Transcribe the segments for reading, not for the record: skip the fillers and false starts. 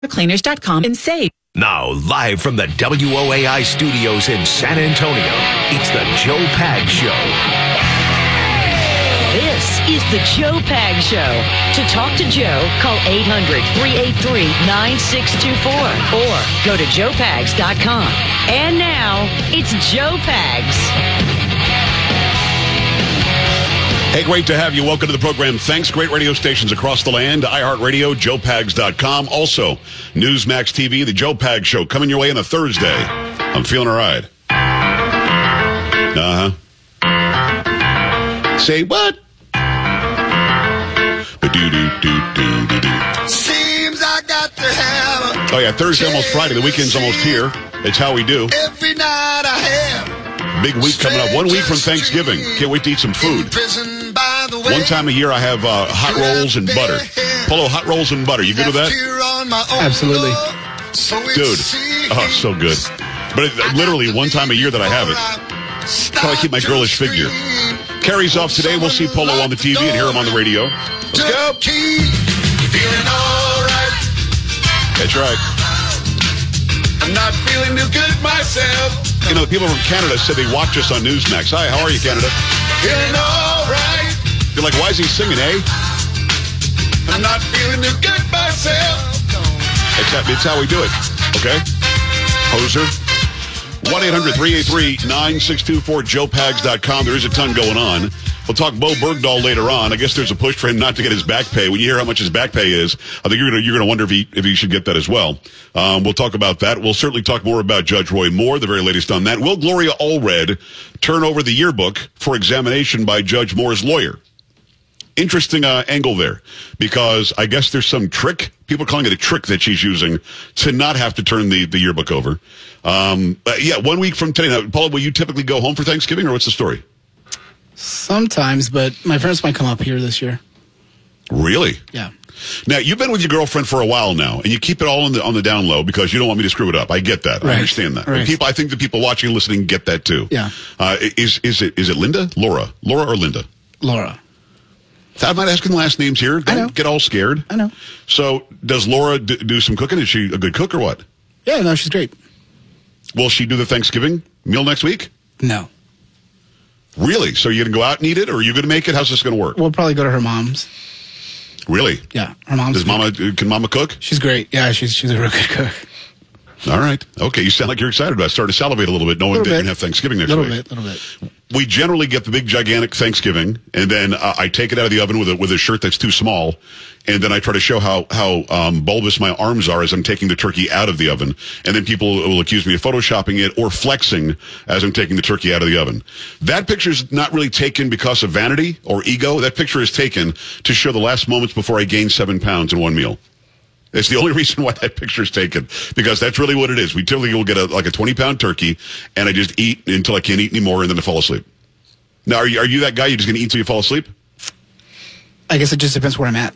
Cleaners.com and save. Now, live from the WOAI studios in San Antonio, it's the Joe Pags Show. This is the Joe Pags Show. To talk to Joe, call 800-383-9624 or go to joepags.com. And now, it's Joe Pags. Hey, great to have you. Welcome to the program. Thanks. Great radio stations across the land. iHeartRadio, joepags.com. Also, Newsmax TV, the Joe Pags Show, coming your way on a Thursday. I'm feeling all right. Say what? Seems I got to have. Oh, yeah, Thursday, almost Friday. The weekend's almost here. It's how we do. Every night I have. Big week coming up. 1 week from Thanksgiving. Can't wait to eat some food. One time a year I have hot rolls and butter. Polo, hot rolls and butter. You good with that? Absolutely. Dude. Oh, so good. But literally one time a year that I have it. Probably keep my girlish figure. Carrie's off today. We'll see Polo on the TV and hear him on the radio. Let's go. Feeling all right. That's right. I'm not feeling too good myself. You know, the people from Canada said they watch us on Newsmax. Hi, how are you, Canada? Feeling all right. You're like, why is he singing, eh? I'm not feeling too good myself. It's how we do it, okay? Hoser. 1-800-383-9624, joepags.com. There is a ton going on. We'll talk Bo Bergdahl later on. I guess there's a push for him not to get his back pay. When you hear how much his back pay is, I think you're gonna wonder if he should get that as well. We'll talk about that. We'll certainly talk more about Judge Roy Moore, the very latest on that. Will Gloria Allred turn over the yearbook for examination by Judge Moore's lawyer? Interesting angle there, because I guess there's some trick. People are calling it a trick that she's using to not have to turn the yearbook over. 1 week from today. Now, Paula, will you typically go home for Thanksgiving, or what's the story? Sometimes, but my parents might come up here this year. Really? Yeah. Now, you've been with your girlfriend for a while now, and you keep it all on the down low because you don't want me to screw it up. I get that. Right. I understand that. Right. I think the people watching and listening get that too. Yeah. Is it Linda? Laura or Linda? Laura. I'm not asking last names here. Don't get all scared. I know. So, does Laura do some cooking? Is she a good cook or what? Yeah, no, she's great. Will she do the Thanksgiving meal next week? No. Really? So you're going to go out and eat it, or are you going to make it? How's this going to work? We'll probably go to her mom's. Really? Yeah, her mom's. Can Mama cook? She's great. Yeah, she's a real good cook. All right. Okay, you sound like you're excited about it. I started to salivate a little bit knowing that you're going to have Thanksgiving next week. Little bit. We generally get the big, gigantic Thanksgiving, and then I take it out of the oven with a shirt that's too small, and then I try to show how bulbous my arms are as I'm taking the turkey out of the oven. And then people will accuse me of photoshopping it or flexing as I'm taking the turkey out of the oven. That picture's not really taken because of vanity or ego. That picture is taken to show the last moments before I gained 7 pounds in one meal. It's the only reason why that picture is taken, because that's really what it is. We typically will get a 20-pound turkey, and I just eat until I can't eat anymore, and then I fall asleep. Now, are you that guy? You're just going to eat until you fall asleep? I guess it just depends where I'm at.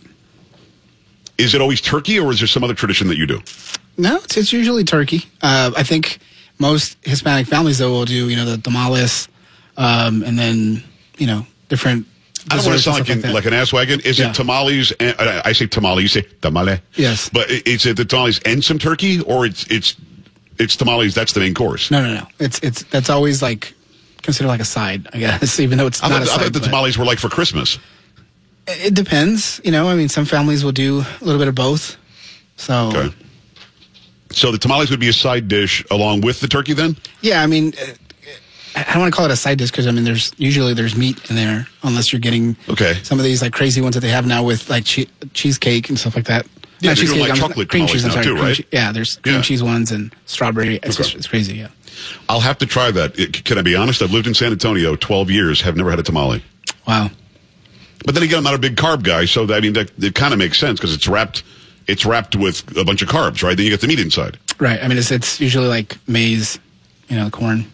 Is it always turkey, or is there some other tradition that you do? No, it's usually turkey. I think most Hispanic families, though, will do, the tamales, and then, different I don't want to sound like an ass wagon. Is it tamales? And, I say tamale. You say tamale. Yes. But is it the tamales and some turkey, or it's tamales? That's the main course. No. That's always considered like a side, I guess, even though it's not a side. I thought the tamales were for Christmas. It depends. Some families will do a little bit of both. So. Okay. So the tamales would be a side dish along with the turkey, then? Yeah, I don't want to call it a side dish because there's usually meat in there, unless you're getting some of these crazy ones that they have now with cheesecake and stuff like that. Yeah, not cheesecake, chocolate cream cheese. now too, right? There's cream cheese ones and strawberry. It's crazy. Yeah, I'll have to try that. Can I be honest? I've lived in San Antonio 12 years. Have never had a tamale. Wow. But then again, I'm not a big carb guy, so that it kind of makes sense because it's wrapped with a bunch of carbs, right? Then you get the meat inside. Right. it's usually maize, corn.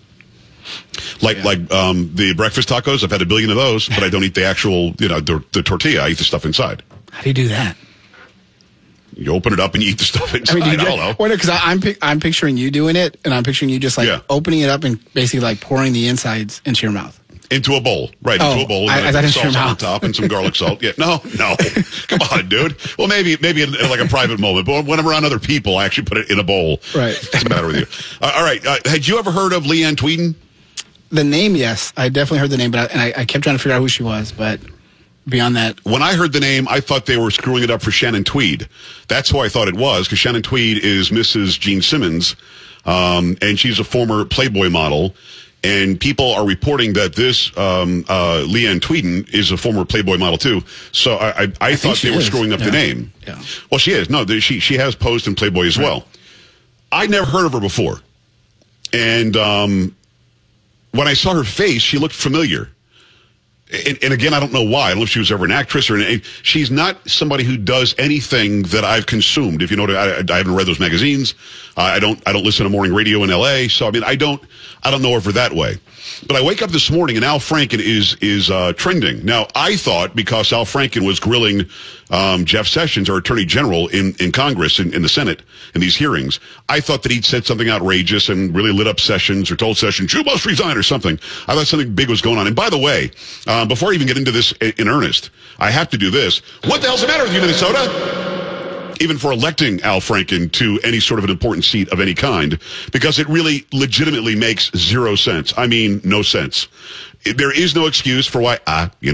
The breakfast tacos, I've had a billion of those, but I don't eat the actual, the tortilla. I eat the stuff inside. How do you do that? You open it up and you eat the stuff inside. I don't know. Because I'm picturing you doing it, and I'm picturing you just opening it up and basically pouring the insides into your mouth. Into a bowl. Right, into a bowl. I thought salt on top and some garlic salt. Yeah, no. Come on, dude. Well, maybe in like a private moment, but when I'm around other people, I actually put it in a bowl. Right. What's the matter with you? All right. Had you ever heard of Leanne Tweeden? The name, yes. I definitely heard the name, but I kept trying to figure out who she was, but beyond that. When I heard the name, I thought they were screwing it up for Shannon Tweed. That's who I thought it was, because Shannon Tweed is Mrs. Gene Simmons, and she's a former Playboy model. And people are reporting that this Leanne Tweeden is a former Playboy model too. So I thought they were screwing up the name. Yeah. Well, she is. No, she has posed in Playboy as well. I'd never heard of her before, and when I saw her face, she looked familiar. And again, I don't know why. I don't know if she was ever an actress or she's not somebody who does anything that I've consumed. If you know, I haven't read those magazines. I don't listen to morning radio in LA. So I mean, I don't know her that way. But I wake up this morning and Al Franken is trending. Now I thought because Al Franken was grilling Jeff Sessions, our Attorney General in Congress in the Senate in these hearings, I thought that he'd said something outrageous and really lit up Sessions or told Sessions you must resign or something. I thought something big was going on. And by the way, before I even get into this in earnest, I have to do this. What the hell's the matter with you, Minnesota? Even for electing Al Franken to any sort of an important seat of any kind, because it really legitimately makes zero sense. I mean, no sense. There is no excuse for why,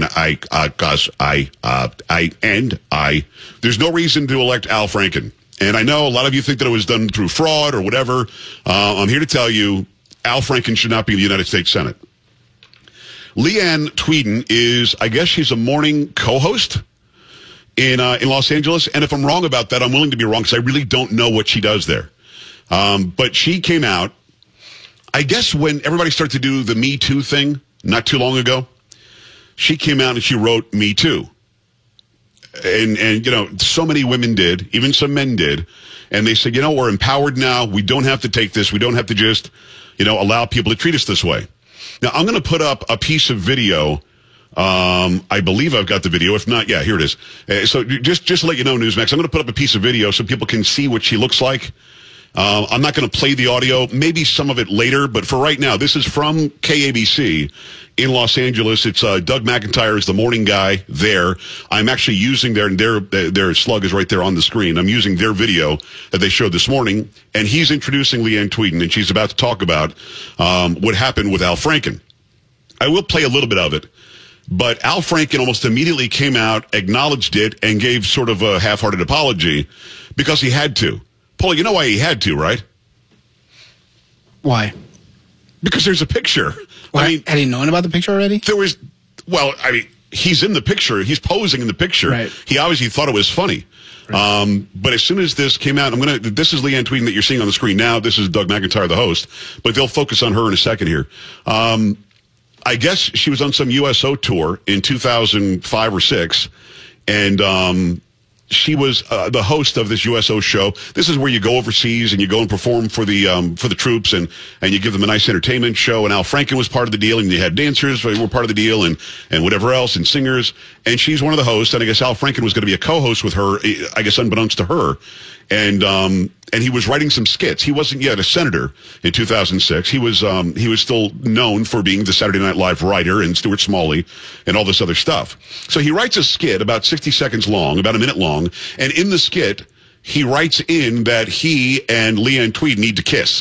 there's no reason to elect Al Franken. And I know a lot of you think that it was done through fraud or whatever. I'm here to tell you, Al Franken should not be in the United States Senate. Leanne Tweeden is, I guess she's a morning co-host in Los Angeles. And if I'm wrong about that, I'm willing to be wrong because I really don't know what she does there. But she came out, I guess when everybody started to do the Me Too thing not too long ago, she came out and she wrote Me Too. And you know, so many women did, even some men did. And they said, you know, we're empowered now. We don't have to take this. We don't have to just, you know, allow people to treat us this way. Now, I'm going to put up a piece of video. I believe I've got the video. If not, yeah, here it is. So just to let you know, Newsmax, I'm going to put up a piece of video so people can see what she looks like. I'm not going to play the audio, maybe some of it later, but for right now, this is from KABC in Los Angeles. It's Doug McIntyre is the morning guy there. I'm actually using their slug is right there on the screen. I'm using their video that they showed this morning, and he's introducing Leanne Tweeden, and she's about to talk about what happened with Al Franken. I will play a little bit of it, but Al Franken almost immediately came out, acknowledged it, and gave sort of a half-hearted apology because he had to. Paul, you know why he had to, right? Why? Because there's a picture. Well, I mean, had he known about the picture already? There was, well, I mean, he's in the picture. He's posing in the picture. Right. He obviously thought it was funny. Right. But as soon as this came out, this is Leanne Tweeden that you're seeing on the screen now. This is Doug McIntyre, the host, but they'll focus on her in a second here. I guess she was on some USO tour in 2005 or 6, and she was the host of this USO show. This is where you go overseas and you go and perform for the troops and you give them a nice entertainment show. And Al Franken was part of the deal, and you had dancers who were part of the deal and whatever else, and singers. And she's one of the hosts. And I guess Al Franken was going to be a co-host with her, I guess unbeknownst to her. And he was writing some skits. He wasn't yet a senator in 2006. He was still known for being the Saturday Night Live writer and Stuart Smalley and all this other stuff. So he writes a skit about 60 seconds long, about a minute long. And in the skit, he writes in that he and Leanne Tweeden need to kiss.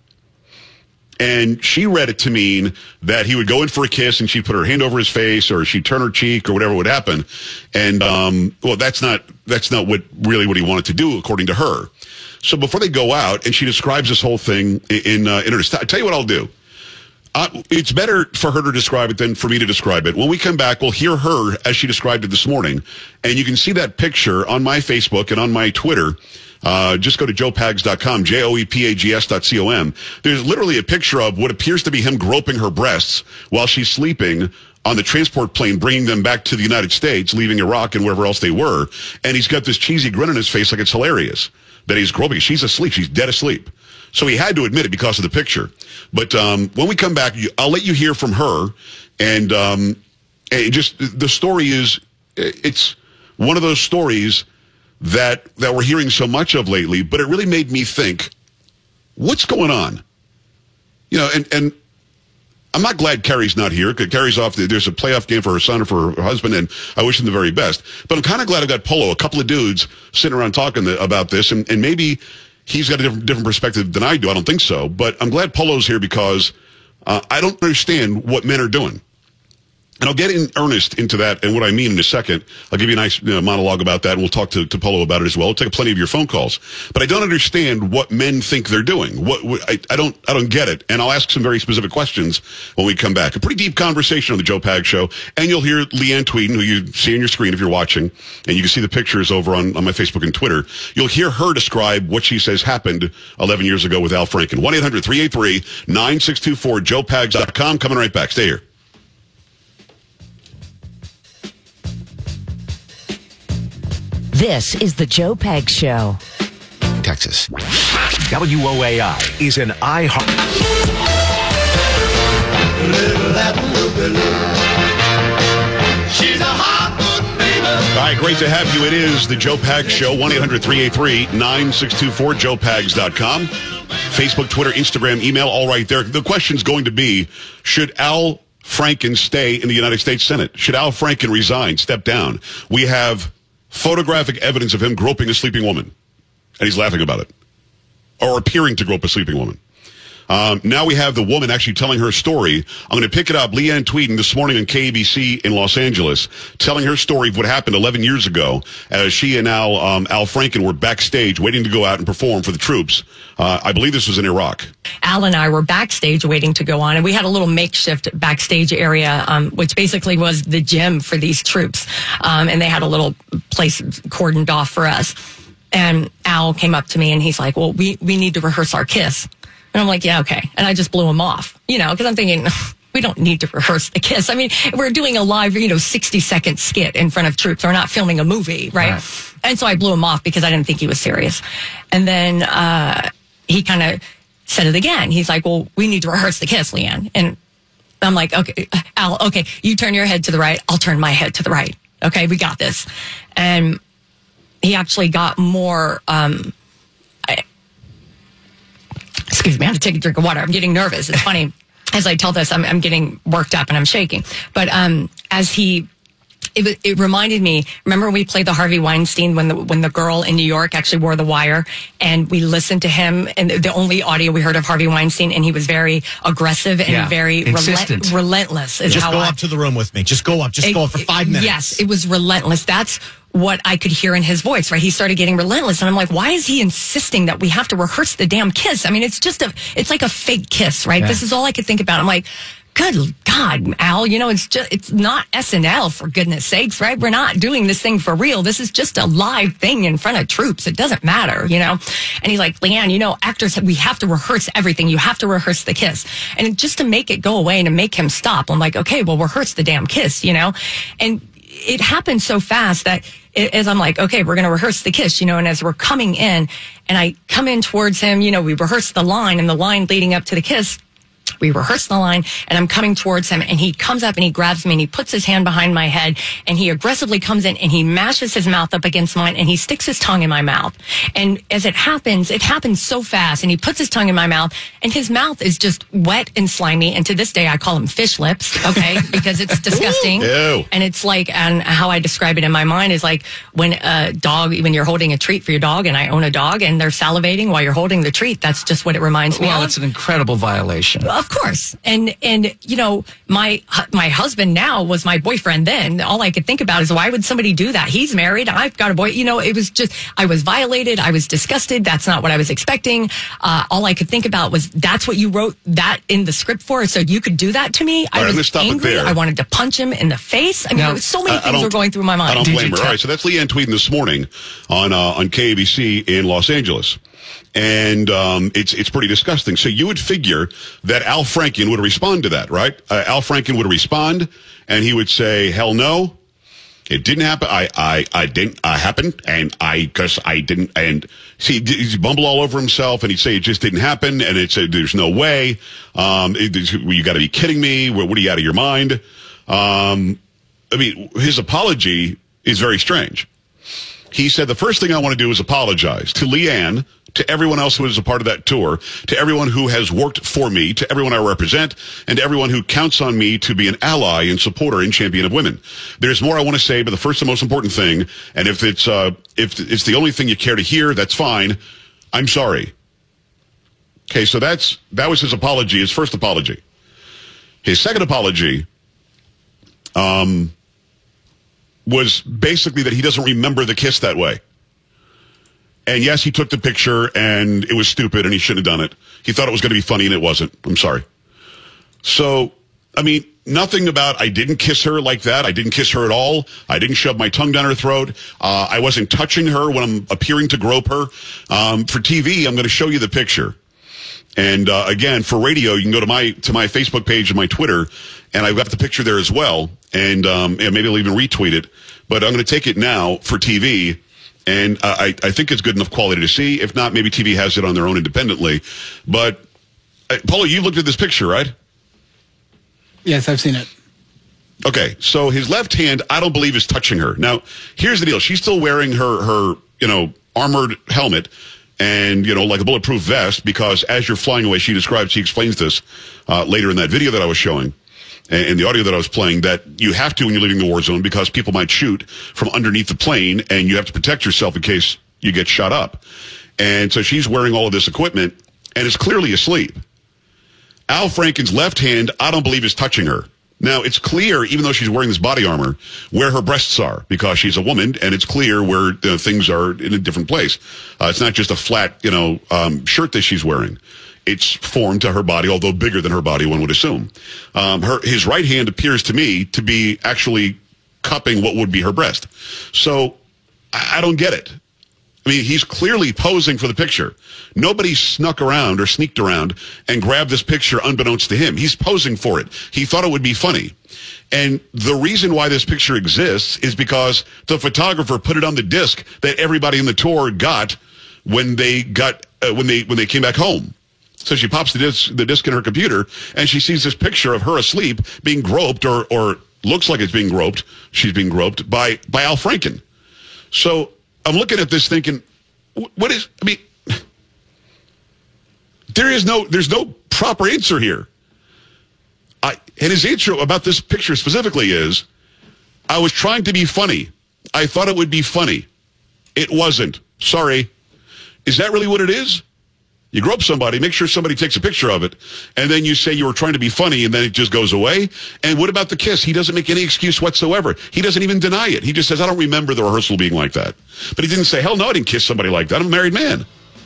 And she read it to mean that he would go in for a kiss and she'd put her hand over his face or she'd turn her cheek or whatever would happen. And, well, that's not what he wanted to do, according to her. So before they go out, and she describes this whole thing in her, I tell you what I'll do. It's better for her to describe it than for me to describe it. When we come back, we'll hear her as she described it this morning. And you can see that picture on my Facebook and on my Twitter. Just go to joepags.com, joepags.com. There's literally a picture of what appears to be him groping her breasts while she's sleeping on the transport plane, bringing them back to the United States, leaving Iraq and wherever else they were. And he's got this cheesy grin on his face like it's hilarious that he's groping. She's asleep. She's dead asleep. So he had to admit it because of the picture. But when we come back, I'll let you hear from her. And just the story is, it's one of those stories that we're hearing so much of lately, but it really made me think, what's going on? You know, and I'm not glad Carrie's not here, because Carrie's off. There's a playoff game for her son or for her husband, and I wish them the very best. But I'm kind of glad I got Polo, a couple of dudes sitting around talking about this, and maybe he's got a different perspective than I do. I don't think so. But I'm glad Polo's here, because I don't understand what men are doing. And I'll get in earnest into that and what I mean in a second. I'll give you a nice monologue about that, and we'll talk to Polo about it as well. We'll take plenty of your phone calls. But I don't understand what men think they're doing. I don't get it. And I'll ask some very specific questions when we come back. A pretty deep conversation on the Joe Pags Show. And you'll hear Leanne Tweeden, who you see on your screen if you're watching, and you can see the pictures over on my Facebook and Twitter. You'll hear her describe what she says happened 11 years ago with Al Franken. 1-800-383-9624, joepags.com. Coming right back. Stay here. This is the Joe Pags Show. Texas. WOAI is an iHeart. She's a hot good baby. All right, great to have you. It is the Joe Pags Show. 1-800-383-9624, joepags.com. Facebook, Twitter, Instagram, email, all right there. The question's going to be, should Al Franken stay in the United States Senate? Should Al Franken resign, step down? We have photographic evidence of him groping a sleeping woman, and he's laughing about it, or appearing to grope a sleeping woman. Now we have the woman actually telling her story. I'm going to pick it up. Leanne Tweeden this morning on KABC in Los Angeles, telling her story of what happened 11 years ago as she and Al Franken were backstage waiting to go out and perform for the troops. I believe this was in Iraq. Al and I were backstage waiting to go on, and we had a little makeshift backstage area, which basically was the gym for these troops. And they had a little place cordoned off for us. And Al came up to me and he's like, well, we need to rehearse our kiss. And I'm like, yeah, okay. And I just blew him off, because I'm thinking, we don't need to rehearse the kiss. I mean, we're doing a live, 60-second skit in front of troops. We're not filming a movie, right? And so I blew him off because I didn't think he was serious. And then he kind of said it again. He's like, well, we need to rehearse the kiss, Leanne. And I'm like, okay, Al, okay, you turn your head to the right. I'll turn my head to the right. Okay, we got this. And he actually got more... Excuse me, I have to take a drink of water. I'm getting nervous. It's funny. As I tell this, I'm getting worked up and I'm shaking. But it reminded me, remember when we played the Harvey Weinstein when the girl in New York actually wore the wire, and we listened to him, and the only audio we heard of Harvey Weinstein, and he was very aggressive and very relentless. Just go up to the room with me. Just go up. Just go up for 5 minutes. Yes, it was relentless. That's what I could hear in his voice, right? He started getting relentless, and I'm like, why is he insisting that we have to rehearse the damn kiss? I mean, it's like a fake kiss, right? Yeah. This is all I could think about. I'm like, good God, Al, it's not SNL, for goodness sakes, right? We're not doing this thing for real. This is just a live thing in front of troops. It doesn't matter, And he's like, Leanne, actors, we have to rehearse everything. You have to rehearse the kiss. And just to make it go away and to make him stop, I'm like, okay, well, rehearse the damn kiss, And it happened so fast that as I'm like, okay, we're going to rehearse the kiss, and as we're coming in and I come in towards him, we rehearse the line, and the line leading up to the kiss, we rehearse the line, and I'm coming towards him, and he comes up and he grabs me and he puts his hand behind my head, and he aggressively comes in and he mashes his mouth up against mine, and he sticks his tongue in my mouth. And as it happens so fast, and he puts his tongue in my mouth, and his mouth is just wet and slimy. And to this day, I call him fish lips, okay, because it's disgusting. Ew. And it's like, and how I describe it in my mind is like when you're holding a treat for your dog, and I own a dog, and they're salivating while you're holding the treat. That's just what it reminds me of. Well, it's an incredible violation. Of course. And my husband now was my boyfriend then. All I could think about is, why would somebody do that? He's married. I've got a boy. It was just, I was violated. I was disgusted. That's not what I was expecting. All I could think about was, that's what you wrote that in the script for, so you could do that to me. I was angry. I wanted to punch him in the face. I mean, there was so many things were going through my mind. I don't blame her. All right, so that's Leanne Tweeden this morning on KABC in Los Angeles. And it's pretty disgusting. So you would figure that Al Franken would respond to that, right? Al Franken would respond, and he would say, "Hell no, it didn't happen. I didn't happen, and because I didn't." And see, he'd bumble all over himself, and he'd say it just didn't happen, and he'd say, "There's no way. You got to be kidding me. What are you, out of your mind?" His apology is very strange. He said, the first thing I want to do is apologize to Leanne, to everyone else who is a part of that tour, to everyone who has worked for me, to everyone I represent, and to everyone who counts on me to be an ally and supporter and champion of women. There's more I want to say, but the first and most important thing, and if it's the only thing you care to hear, that's fine. I'm sorry. Okay, so that was his apology, his first apology. His second apology was basically that he doesn't remember the kiss that way. And yes, he took the picture and it was stupid and he shouldn't have done it. He thought it was going to be funny and it wasn't. I'm sorry. So, I mean, nothing about I didn't kiss her like that. I didn't kiss her at all. I didn't shove my tongue down her throat. I wasn't touching her when I'm appearing to grope her. For TV, I'm going to show you the picture. And again, for radio, you can go to my Facebook page and my Twitter, and I've got the picture there as well. And maybe I'll even retweet it. But I'm going to take it now for TV, and I think it's good enough quality to see. If not, maybe TV has it on their own independently. But Paulo, you looked at this picture, right? Yes, I've seen it. Okay, so his left hand, I don't believe, is touching her. Now, here's the deal: she's still wearing her armored helmet. And, like a bulletproof vest, because as you're flying away, she explains this later in that video that I was showing, and the audio that I was playing, that you have to when you're leaving the war zone because people might shoot from underneath the plane, and you have to protect yourself in case you get shot up. And so she's wearing all of this equipment and is clearly asleep. Al Franken's left hand, I don't believe, is touching her. Now, it's clear, even though she's wearing this body armor, where her breasts are, because she's a woman, and it's clear where things are in a different place. It's not just a flat, shirt that she's wearing. It's formed to her body, although bigger than her body, one would assume. His right hand appears to me to be actually cupping what would be her breast. So, I don't get it. I mean, he's clearly posing for the picture. Nobody snuck around or sneaked around and grabbed this picture unbeknownst to him. He's posing for it. He thought it would be funny. And the reason why this picture exists is because the photographer put it on the disc that everybody in the tour got when they came back home. So she pops the disc in her computer and she sees this picture of her asleep being groped or looks like it's being groped. She's being groped by Al Franken. So I'm looking at this thinking, there's no proper answer here. And his answer about this picture specifically is, I was trying to be funny. I thought it would be funny. It wasn't. Sorry. Is that really what it is? You grope somebody, make sure somebody takes a picture of it, and then you say you were trying to be funny, and then it just goes away. And what about the kiss? He doesn't make any excuse whatsoever. He doesn't even deny it. He just says, I don't remember the rehearsal being like that. But he didn't say, hell no, I didn't kiss somebody like that. I'm a married man.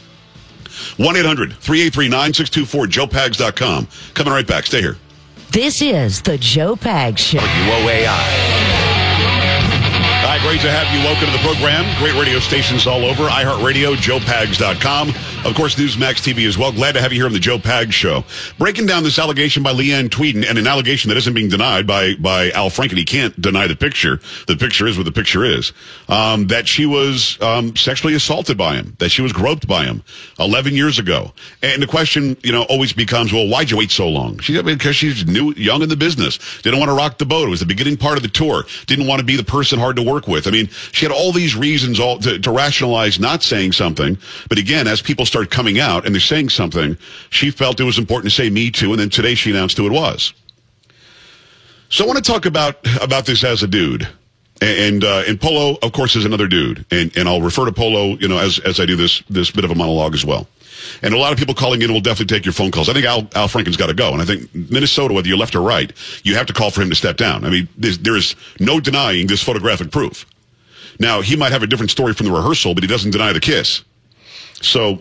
1-800-383-9624, joepags.com. Coming right back. Stay here. This is the Joe Pags Show. WOAI. Hi, great to have you. Welcome to the program. Great radio stations all over. iHeartRadio, joepags.com. Of course, Newsmax TV as well. Glad to have you here on the Joe Pags Show. Breaking down this allegation by Leanne Tweeden, and an allegation that isn't being denied by Al Franken. He can't deny the picture. The picture is what the picture is. That she was sexually assaulted by him. That she was groped by him 11 years ago. And the question, always becomes, well, why'd you wait so long? Because she's young in the business. Didn't want to rock the boat. It was the beginning part of the tour. Didn't want to be the person hard to work with. I mean, she had all these reasons to rationalize not saying something. But again, as people start coming out and they're saying something, she felt it was important to say me too. And then today she announced who it was. So I want to talk about this as a dude. And Polo, of course, is another dude. And I'll refer to Polo, as I do this bit of a monologue as well. And a lot of people calling in will definitely take your phone calls. I think Al Franken's got to go. And I think Minnesota, whether you're left or right, you have to call for him to step down. I mean, there is no denying this photographic proof. Now, he might have a different story from the rehearsal, but he doesn't deny the kiss. So,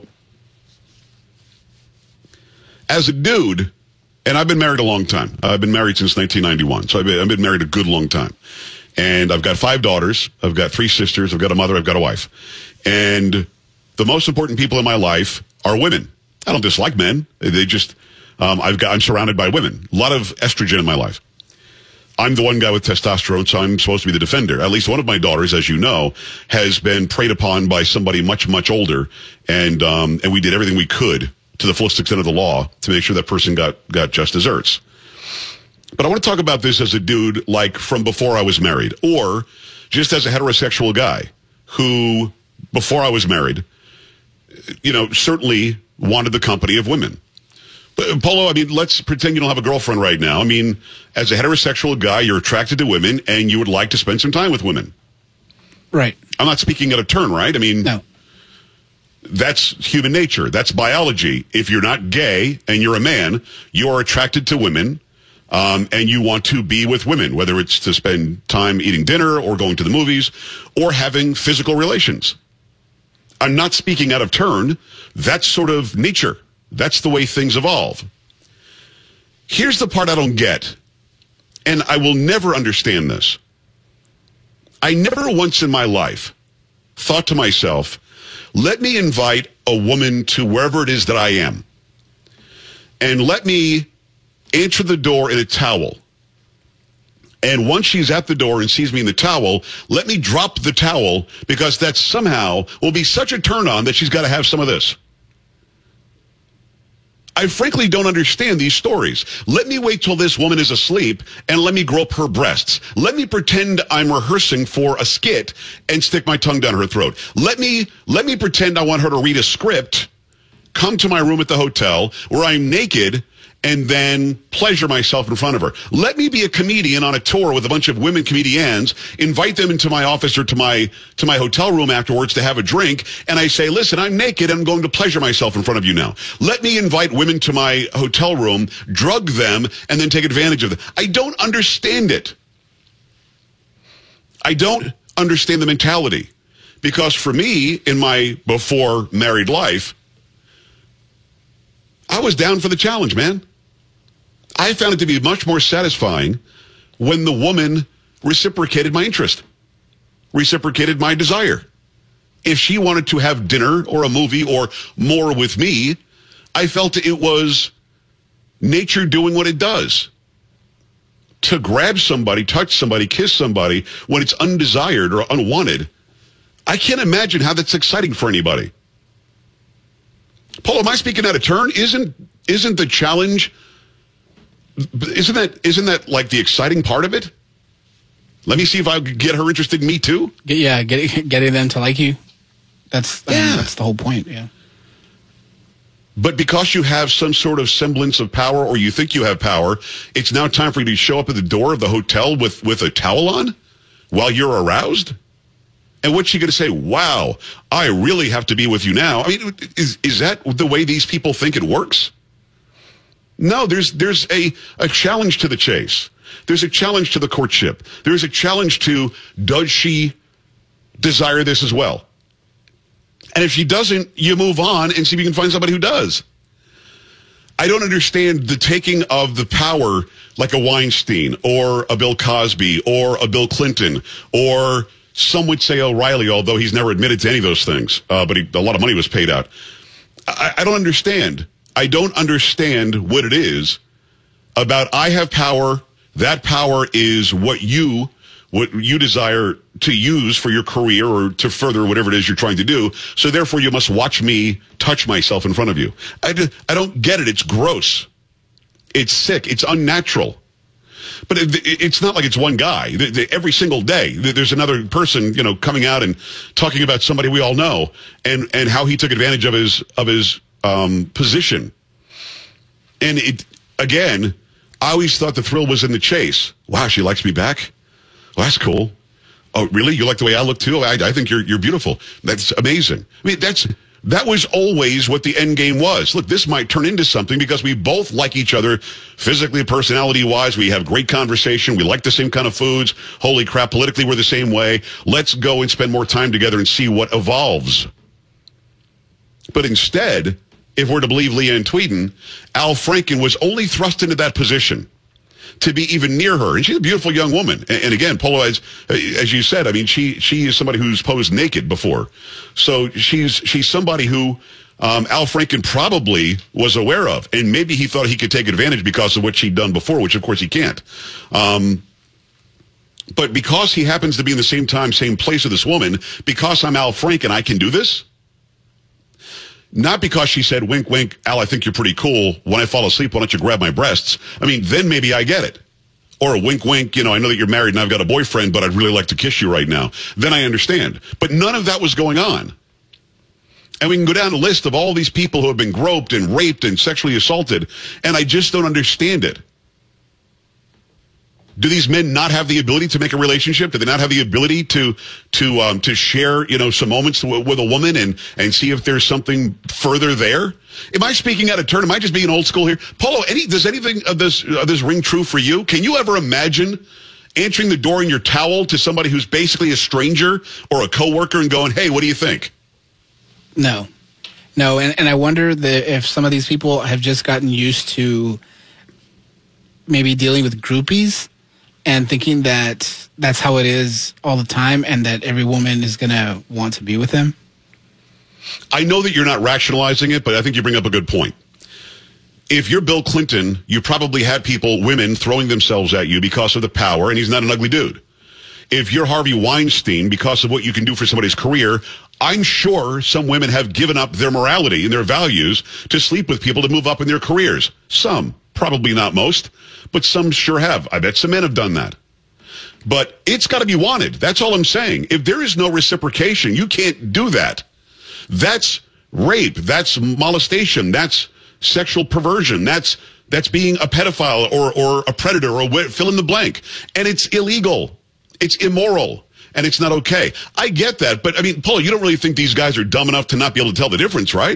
as a dude, and I've been married a long time. I've been married since 1991. So I've been married a good long time. And I've got 5 daughters. I've got 3 sisters. I've got a mother. I've got a wife. And the most important people in my life are women. I don't dislike men. They just, I'm surrounded by women. A lot of estrogen in my life. I'm the one guy with testosterone, so I'm supposed to be the defender. At least one of my daughters, as you know, has been preyed upon by somebody much, much older. And we did everything we could to the fullest extent of the law to make sure that person got just desserts. But I want to talk about this as a dude, like from before I was married, or just as a heterosexual guy who, before I was married, certainly wanted the company of women. But Polo, I mean, let's pretend you don't have a girlfriend right now. I mean, as a heterosexual guy, you're attracted to women and you would like to spend some time with women. Right. I'm not speaking out of turn, right? I mean, no. That's human nature. That's biology. If you're not gay and you're a man, you are attracted to women, and you want to be with women, whether it's to spend time eating dinner or going to the movies or having physical relations. I'm not speaking out of turn. That's sort of nature. That's the way things evolve. Here's the part I don't get, and I will never understand this. I never once in my life thought to myself, let me invite a woman to wherever it is that I am, and let me answer the door in a towel. And once she's at the door and sees me in the towel, let me drop the towel, because that somehow will be such a turn on that she's got to have some of this. I frankly don't understand these stories. Let me wait till this woman is asleep and let me grope her breasts. Let me pretend I'm rehearsing for a skit and stick my tongue down her throat. Let me pretend I want her to read a script, come to my room at the hotel where I'm naked, and then pleasure myself in front of her. Let me be a comedian on a tour with a bunch of women comedians, invite them into my office or to my hotel room afterwards to have a drink, and I say, listen, I'm naked and I'm going to pleasure myself in front of you now. Let me invite women to my hotel room, drug them, and then take advantage of them. I don't understand it. I don't understand the mentality. Because for me, in my before married life, I was down for the challenge, man. I found it to be much more satisfying when the woman reciprocated my interest, reciprocated my desire. If she wanted to have dinner or a movie or more with me, I felt it was nature doing what it does. To grab somebody, touch somebody, kiss somebody when it's undesired or unwanted, I can't imagine how that's exciting for anybody. Paul, am I speaking out of turn? Isn't the challenge... Isn't that like the exciting part of it? Let me see if I can get her interested in me too. Yeah, getting them to like you. That's the whole point. Yeah. But because you have some sort of semblance of power, or you think you have power, it's now time for you to show up at the door of the hotel with a towel on while you're aroused. And what's she going to say? Wow, I really have to be with you now. I mean, is that the way these people think it works? No, there's a challenge to the chase. There's a challenge to the courtship. There's a challenge to, does she desire this as well? And if she doesn't, you move on and see if you can find somebody who does. I don't understand the taking of the power like a Weinstein or a Bill Cosby or a Bill Clinton, or some would say O'Reilly, although he's never admitted to any of those things, but a lot of money was paid out. I don't understand. I don't understand what it is about I have power. That power is what you desire to use for your career or to further whatever it is you're trying to do. So therefore you must watch me touch myself in front of you. I don't get it. It's gross. It's sick. It's unnatural. But it's not like it's one guy. Every single day, there's another person, coming out and talking about somebody we all know and how he took advantage of his position. And again, I always thought the thrill was in the chase. Wow, she likes me back? Well, that's cool. Oh, really? You like the way I look too? I think you're beautiful. That's amazing. I mean, that was always what the end game was. Look, this might turn into something because we both like each other physically, personality-wise. We have great conversation. We like the same kind of foods. Holy crap, politically we're the same way. Let's go and spend more time together and see what evolves. But instead, if we're to believe Leanne Tweeden, Al Franken was only thrust into that position to be even near her. And she's a beautiful young woman. And again, Polo, as you said, I mean, she is somebody who's posed naked before. So she's somebody who Al Franken probably was aware of. And maybe he thought he could take advantage because of what she'd done before, which of course he can't. But because he happens to be in the same time, same place with this woman, because I'm Al Franken, I can do this? Not because she said, wink, wink, Al, I think you're pretty cool. When I fall asleep, why don't you grab my breasts? I mean, then maybe I get it. or a wink, wink, I know that you're married and I've got a boyfriend, but I'd really like to kiss you right now, then I understand. But none of that was going on. And we can go down the list of all these people who have been groped and raped and sexually assaulted, and I just don't understand it. Do these men not have the ability to make a relationship? Do they not have the ability to share, some moments with a woman and see if there's something further there? Am I speaking out of turn? Am I just being old school here? Polo, does anything of this ring true for you? Can you ever imagine answering the door in your towel to somebody who's basically a stranger or a coworker and going, hey, what do you think? No. And I wonder if some of these people have just gotten used to maybe dealing with groupies and thinking that that's how it is all the time and that every woman is going to want to be with him. I know that you're not rationalizing it, but I think you bring up a good point. If you're Bill Clinton, you probably had women throwing themselves at you because of the power, and he's not an ugly dude. If you're Harvey Weinstein, because of what you can do for somebody's career, I'm sure some women have given up their morality and their values to sleep with people to move up in their careers. Some, probably not most, but some sure have. I bet some men have done that. But it's got to be wanted. That's all I'm saying. If there is no reciprocation, you can't do that. That's rape. That's molestation. That's sexual perversion. That's being a pedophile or a predator or fill in the blank. And it's illegal. It's immoral. And it's not okay. I get that. But, Paul, you don't really think these guys are dumb enough to not be able to tell the difference, right?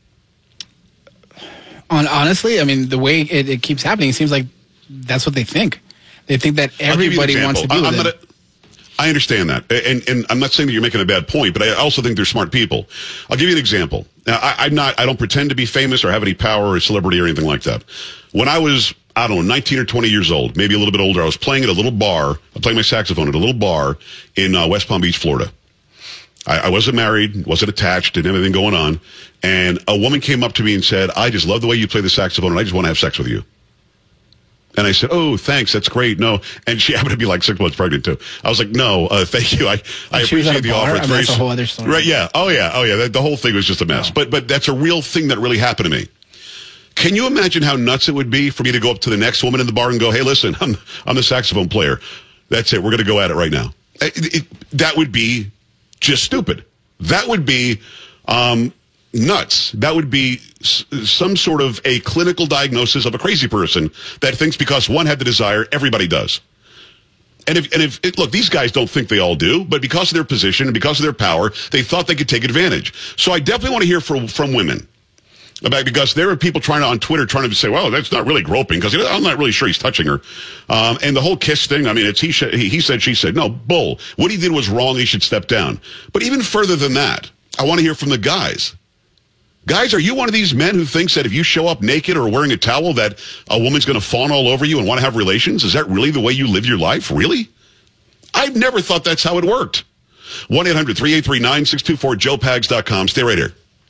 Honestly, the way it keeps happening, it seems like that's what they think. They think that everybody wants to be with them. I understand that. And I'm not saying that you're making a bad point, but I also think they're smart people. I'll give you an example. Now, I don't pretend to be famous or have any power or celebrity or anything like that. When I was, 19 or 20 years old, maybe a little bit older, I was playing at a little bar. I playing my saxophone at a little bar in West Palm Beach, Florida. I wasn't married, wasn't attached, didn't have anything going on. And a woman came up to me and said, I just love the way you play the saxophone, and I just want to have sex with you. And I said, oh, thanks, that's great. No. And she happened to be like 6 months pregnant, too. I was like, no, thank you. I appreciate the offer. That's a whole other story. Right, yeah. Oh, yeah. The whole thing was just a mess. Oh. But that's a real thing that really happened to me. Can you imagine how nuts it would be for me to go up to the next woman in the bar and go, hey, listen, I'm the saxophone player. That's it. We're going to go at it right now. That would be just stupid. That would be nuts. That would be some sort of a clinical diagnosis of a crazy person that thinks because one had the desire, everybody does. And if look, these guys don't think they all do, but because of their position and because of their power, they thought they could take advantage. So I definitely want to hear from women. Because there are people on Twitter trying to say, well, that's not really groping, because I'm not really sure he's touching her. And the whole kiss thing, it's he said, she said. No, bull. What he did was wrong. He should step down. But even further than that, I want to hear from the guys. Guys, are you one of these men who thinks that if you show up naked or wearing a towel that a woman's going to fawn all over you and want to have relations? Is that really the way you live your life? Really? I've never thought that's how it worked. 1-800-383-9624, joepags.com. Stay right here.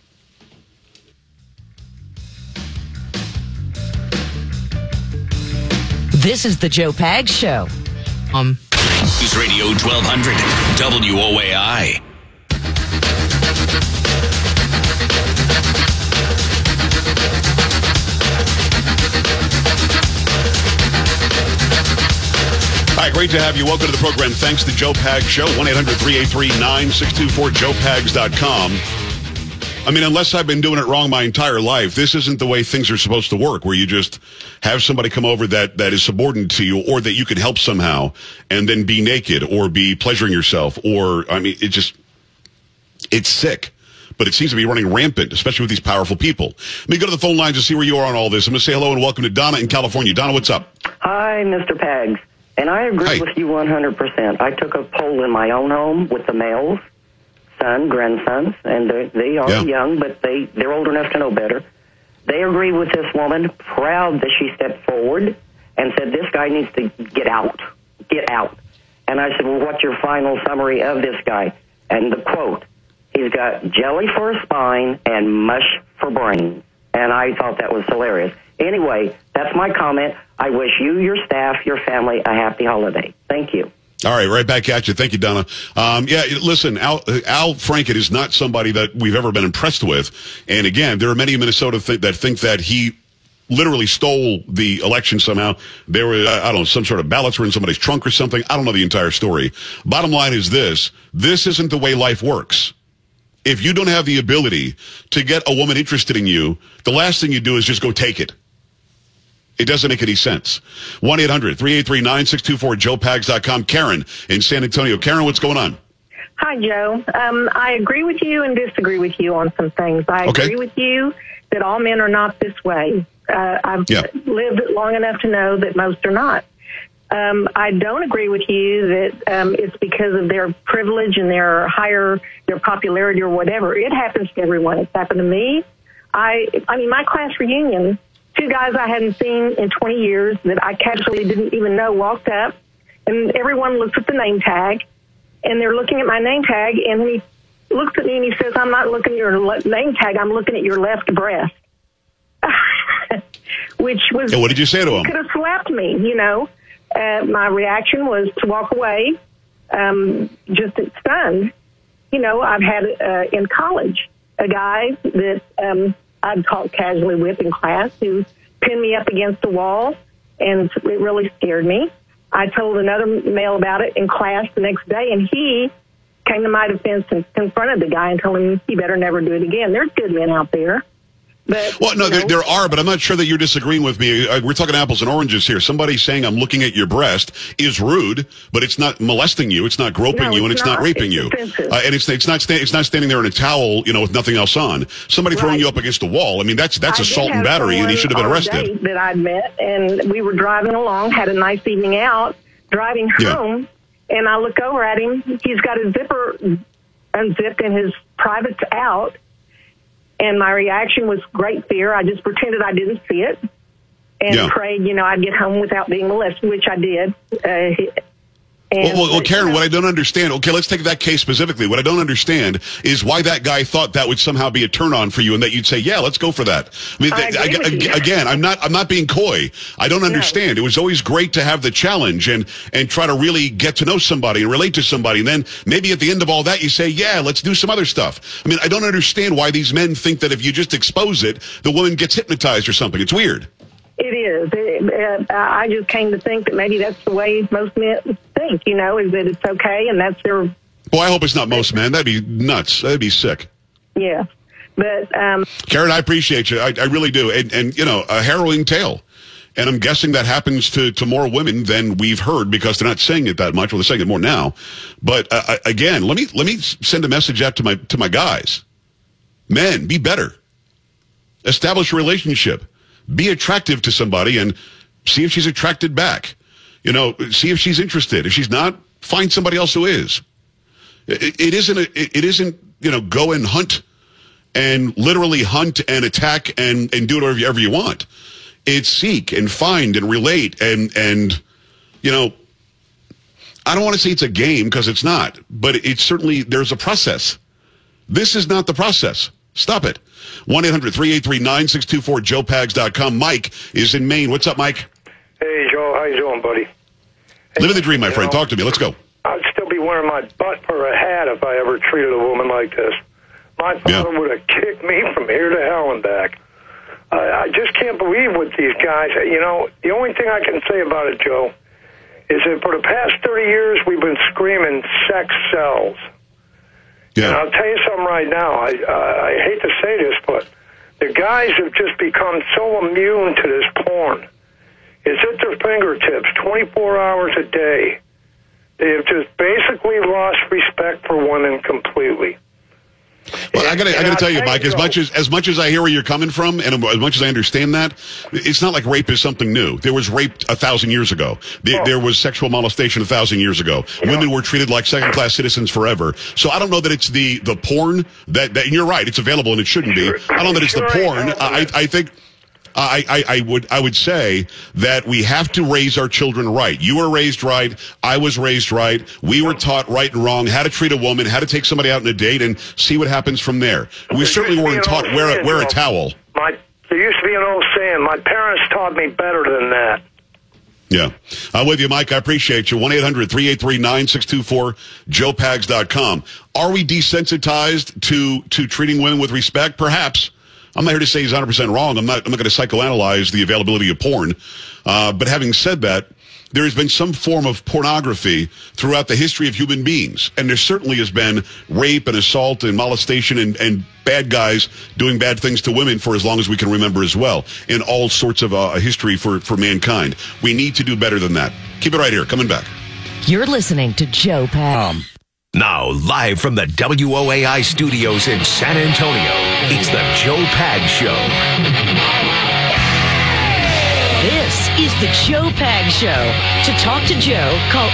This is the Joe Pags Show. News Radio 1200, WOAI. Hi, great to have you. Welcome to the program. Thanks to Joe Pags Show. 1-800-383-9624, joepags.com. Unless I've been doing it wrong my entire life, this isn't the way things are supposed to work, where you just have somebody come over that is subordinate to you, or that you can help somehow, and then be naked or be pleasuring yourself, or, it's sick. But it seems to be running rampant, especially with these powerful people. Let me go to the phone lines to see where you are on all this. I'm going to say hello and welcome to Donna in California. Donna, what's up? Hi, Mr. Pags. And I agree with you 100%. I took a poll in my own home with the males. Grandsons, and they are young, but they're old enough to know better. They agree with this woman, proud that she stepped forward and said, this guy needs to get out. And I said, well, what's your final summary of this guy? And the quote, he's got jelly for a spine and mush for brains. And I thought that was hilarious. Anyway, that's my comment. I wish you, your staff, your family a happy holiday. Thank you. All right, right back at you. Thank you, Donna. Listen, Al Franken is not somebody that we've ever been impressed with. And again, there are many in Minnesota that think that he literally stole the election somehow. There were, I don't know, some sort of ballots were in somebody's trunk or something. I don't know the entire story. Bottom line is this isn't the way life works. If you don't have the ability to get a woman interested in you, the last thing you do is just go take it. It doesn't make any sense. 1-800-383-9624, joepags.com. Karen in San Antonio. Karen, what's going on? Hi, Joe. I agree with you and disagree with you on some things. I agree with you that all men are not this way. I've lived long enough to know that most are not. I don't agree with you that it's because of their privilege and their popularity or whatever. It happens to everyone. It's happened to me. I mean, my class reunion, 2 guys I hadn't seen in 20 years that I casually didn't even know walked up, and everyone looks at the name tag, and they're looking at my name tag, and he looks at me and he says, I'm not looking at your name tag, I'm looking at your left breast. Which was... And what did you say to him? He could have slapped me, you know. My reaction was to walk away, just stunned. You know, I've had in college a guy that I'd talk casually with in class who pinned me up against the wall, and it really scared me. I told another male about it in class the next day, and he came to my defense and confronted the guy and told him he better never do it again. There's good men out there. But, well, no, there are, but I'm not sure that you're disagreeing with me. We're talking apples and oranges here. Somebody saying I'm looking at your breast is rude, but it's not molesting you, it's not groping you, and it's not raping you. And it's not standing there in a towel, you know, with nothing else on. Somebody throwing you up against the wall. I mean, that's assault and battery, and he should have been arrested. That I'd met, and we were driving along, had a nice evening out, driving home, and I look over at him. He's got his zipper unzipped and his privates out. And my reaction was great fear. I just pretended I didn't see it and prayed, you know, I'd get home without being molested, which I did. Well, Karen, what I don't understand, okay, let's take that case specifically. What I don't understand is why that guy thought that would somehow be a turn on for you and that you'd say, yeah, let's go for that. I mean, again, I'm not being coy. I don't understand. It was always great to have the challenge and try to really get to know somebody and relate to somebody. And then maybe at the end of all that, you say, yeah, let's do some other stuff. I mean, I don't understand why these men think that if you just expose it, the woman gets hypnotized or something. It's weird. It is. I just came to think that maybe that's the way most men think, you know, is that it's okay and that's their... Well, I hope it's not most men. That'd be nuts. That'd be sick. Yeah. But... Karen, I appreciate you. I really do. And, you know, a harrowing tale. And I'm guessing that happens to more women than we've heard because they're not saying it that much. Well, they're saying it more now. But, again, let me send a message out to my guys. Men, be better. Establish a relationship. Be attractive to somebody and see if she's attracted back. You know, see if she's interested. If she's not, find somebody else who is. It isn't, you know, go and hunt and literally hunt and attack and do whatever you want. It's seek and find and relate and, you know, I don't want to say it's a game because it's not, but it's certainly, there's a process. This is not the process. Stop it. 1-800-383-9624, joepags.com. Mike is in Maine. What's up, Mike? Hey, Joe. How you doing, buddy? Living the dream, my friend. Talk to me. Let's go. I'd still be wearing my butt for a hat if I ever treated a woman like this. My father would have kicked me from here to hell and back. I just can't believe what these guys... You know, the only thing I can say about it, Joe, is that for the past 30 years, we've been screaming sex sells. Yeah. And I'll tell you something right now. I hate to say this, but the guys have just become so immune to this porn. It's at their fingertips 24 hours a day. They have just basically lost respect for women completely. Well, I gotta tell you, Mike, as much as I hear where you're coming from, and as much as I understand that, it's not like rape is something new. There was rape 1,000 years ago. There was sexual molestation 1,000 years ago. Women were treated like second-class citizens forever. So I don't know that it's the porn that and you're right, it's available and it shouldn't be. I don't know that it's the porn. I think. I would say that we have to raise our children right. You were raised right. I was raised right. We were taught right and wrong, how to treat a woman, how to take somebody out on a date, and see what happens from there. We certainly weren't taught wear a towel. There used to be an old saying, my parents taught me better than that. Yeah. I'm with you, Mike. I appreciate you. 1-800-383-9624, joepags.com. Are we desensitized to treating women with respect? Perhaps. I'm not here to say he's 100% wrong. I'm not going to psychoanalyze the availability of porn. But having said that, there has been some form of pornography throughout the history of human beings. And there certainly has been rape and assault and molestation and bad guys doing bad things to women for as long as we can remember as well, in all sorts of history for mankind. We need to do better than that. Keep it right here. Coming back. You're listening to Joe Pags. Now, live from the WOAI studios in San Antonio, it's the Joe Pags Show. This is the Joe Pags Show. To talk to Joe, call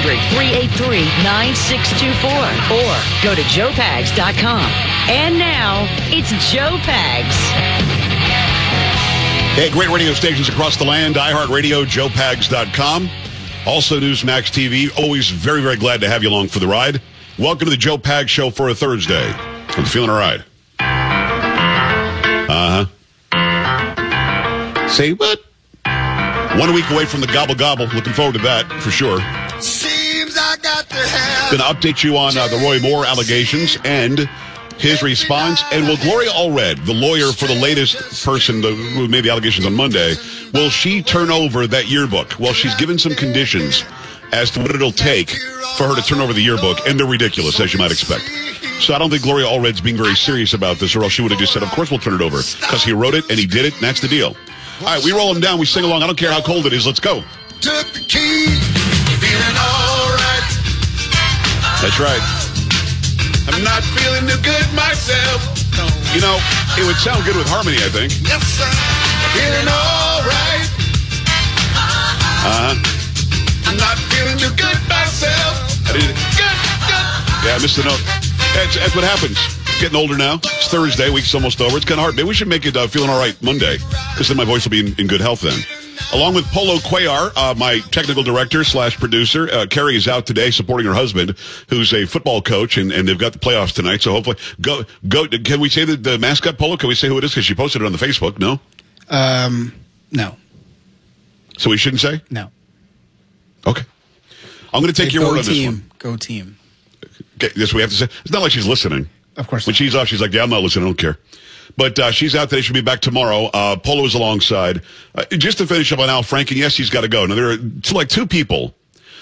800-383-9624 or go to joepags.com. And now, it's Joe Pags. Hey, great radio stations across the land, iHeartRadio, joepags.com. Also, Newsmax TV. Always very, very glad to have you along for the ride. Welcome to the Joe Pags Show for a Thursday. I'm feeling all right. Say what? 1 week away from the gobble gobble. Looking forward to that for sure. Seems I got to have. Going to update you on the Roy Moore allegations and his response. And will Gloria Allred, the lawyer for the latest person who made the allegations on Monday, will she turn over that yearbook? Well, she's given some conditions as to what it'll take for her to turn over the yearbook, and they're ridiculous, as you might expect. So I don't think Gloria Allred's being very serious about this, or else she would have just said, of course we'll turn it over, because he wrote it and he did it, and that's the deal. All right, we roll him down, we sing along. I don't care how cold it is. Let's go. Took the key, feeling all right. That's right. I'm not feeling too good myself. You know, it would sound good with harmony, I think. Yes, sir. Feeling all right. I'm not feeling too good myself. I did it. Good. Yeah, I missed the note. That's what happens. Getting older now. It's Thursday. Week's almost over. It's kind of hard. Maybe we should make it feeling all right Monday, because then my voice will be in good health then. Along with Polo Cuellar, my technical director / producer. Carrie is out today supporting her husband, who's a football coach, and they've got the playoffs tonight. So hopefully, go. Can we say the mascot, Polo? Can we say who it is? Because she posted it on the Facebook. No. No. So we shouldn't say? No. Okay. I'm going to take your word on this one. Go team. Okay, this we have to say. It's not like she's listening. Of course. When she's off, she's like, yeah, I'm not listening. I don't care. But she's out today. She'll be back tomorrow. Polo is alongside. Just to finish up on Al Franken, yes, he's got to go. Now, there are two people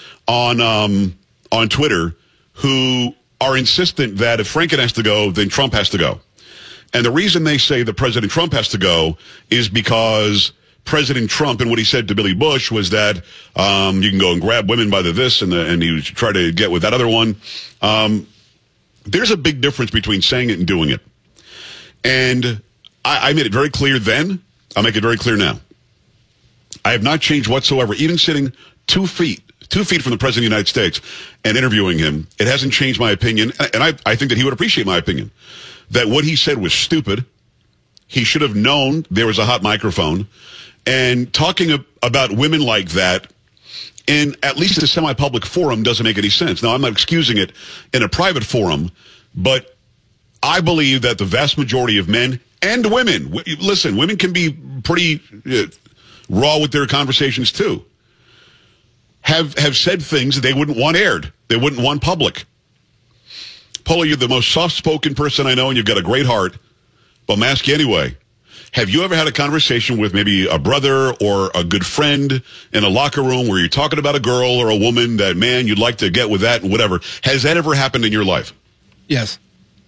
on Twitter who are insistent that if Franken has to go, then Trump has to go. And the reason they say that President Trump has to go is because President Trump and what he said to Billy Bush was that you can go and grab women by the this and he try to get with that other one. There's a big difference between saying it and doing it. And I made it very clear then. I'll make it very clear now. I have not changed whatsoever. Even sitting 2 feet from the President of the United States and interviewing him, it hasn't changed my opinion. And I think that he would appreciate my opinion. That what he said was stupid. He should have known there was a hot microphone. And talking about women like that in at least a semi-public forum doesn't make any sense. Now, I'm not excusing it in a private forum, but I believe that the vast majority of men and women, listen, women can be pretty raw with their conversations too, have said things that they wouldn't want aired. They wouldn't want public. Polo, you're the most soft-spoken person I know, and you've got a great heart. But I'm asking you anyway. Have you ever had a conversation with maybe a brother or a good friend in a locker room where you're talking about a girl or a woman that, man, you'd like to get with that and whatever? Has that ever happened in your life? Yes.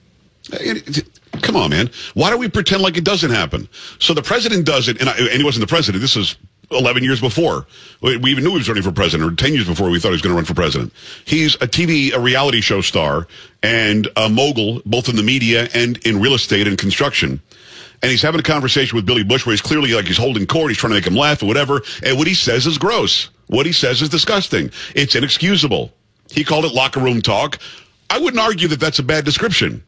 Come on, man. Why do we pretend like it doesn't happen? So the president does it, and he wasn't the president. This is 11 years before. We even knew he was running for president, or 10 years before we thought he was going to run for president. He's a reality show star and a mogul, both in the media and in real estate and construction. And he's having a conversation with Billy Bush where he's clearly like he's holding court. He's trying to make him laugh or whatever. And what he says is gross. What he says is disgusting. It's inexcusable. He called it locker room talk. I wouldn't argue that that's a bad description.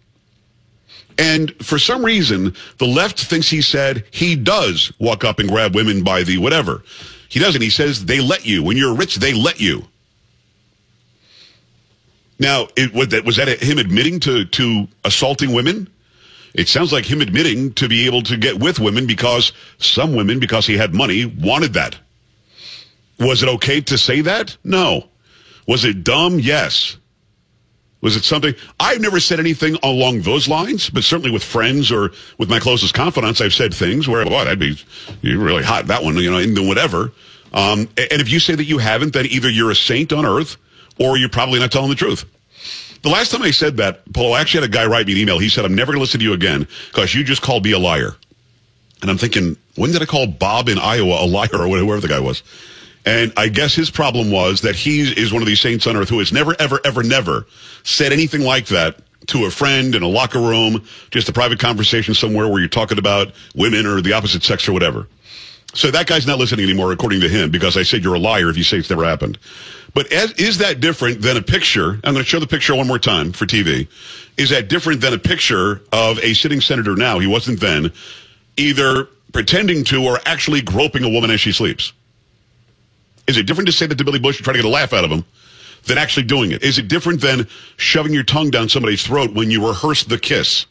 And for some reason, the left thinks he said he does walk up and grab women by the whatever. He doesn't. He says they let you. When you're rich, they let you. Now, was that him admitting to assaulting women? It sounds like him admitting to be able to get with women because some women, because he had money, wanted that. Was it okay to say that? No. Was it dumb? Yes. Was it something? I've never said anything along those lines, but certainly with friends or with my closest confidants, I've said things where, boy, that'd be really hot, that one, and then whatever. And if you say that you haven't, then either you're a saint on earth or you're probably not telling the truth. The last time I said that, Paul, I actually had a guy write me an email. He said, I'm never going to listen to you again because you just called me a liar. And I'm thinking, when did I call Bob in Iowa a liar or whoever the guy was? And I guess his problem was that he is one of these saints on earth who has never, ever, ever, never said anything like that to a friend in a locker room, just a private conversation somewhere where you're talking about women or the opposite sex or whatever. So that guy's not listening anymore, according to him, because I said you're a liar if you say it's never happened. But is that different than a picture? I'm going to show the picture one more time for TV. Is that different than a picture of a sitting senator now, he wasn't then, either pretending to or actually groping a woman as she sleeps? Is it different to say that to Billy Bush and try to get a laugh out of him than actually doing it? Is it different than shoving your tongue down somebody's throat when you rehearse the kiss?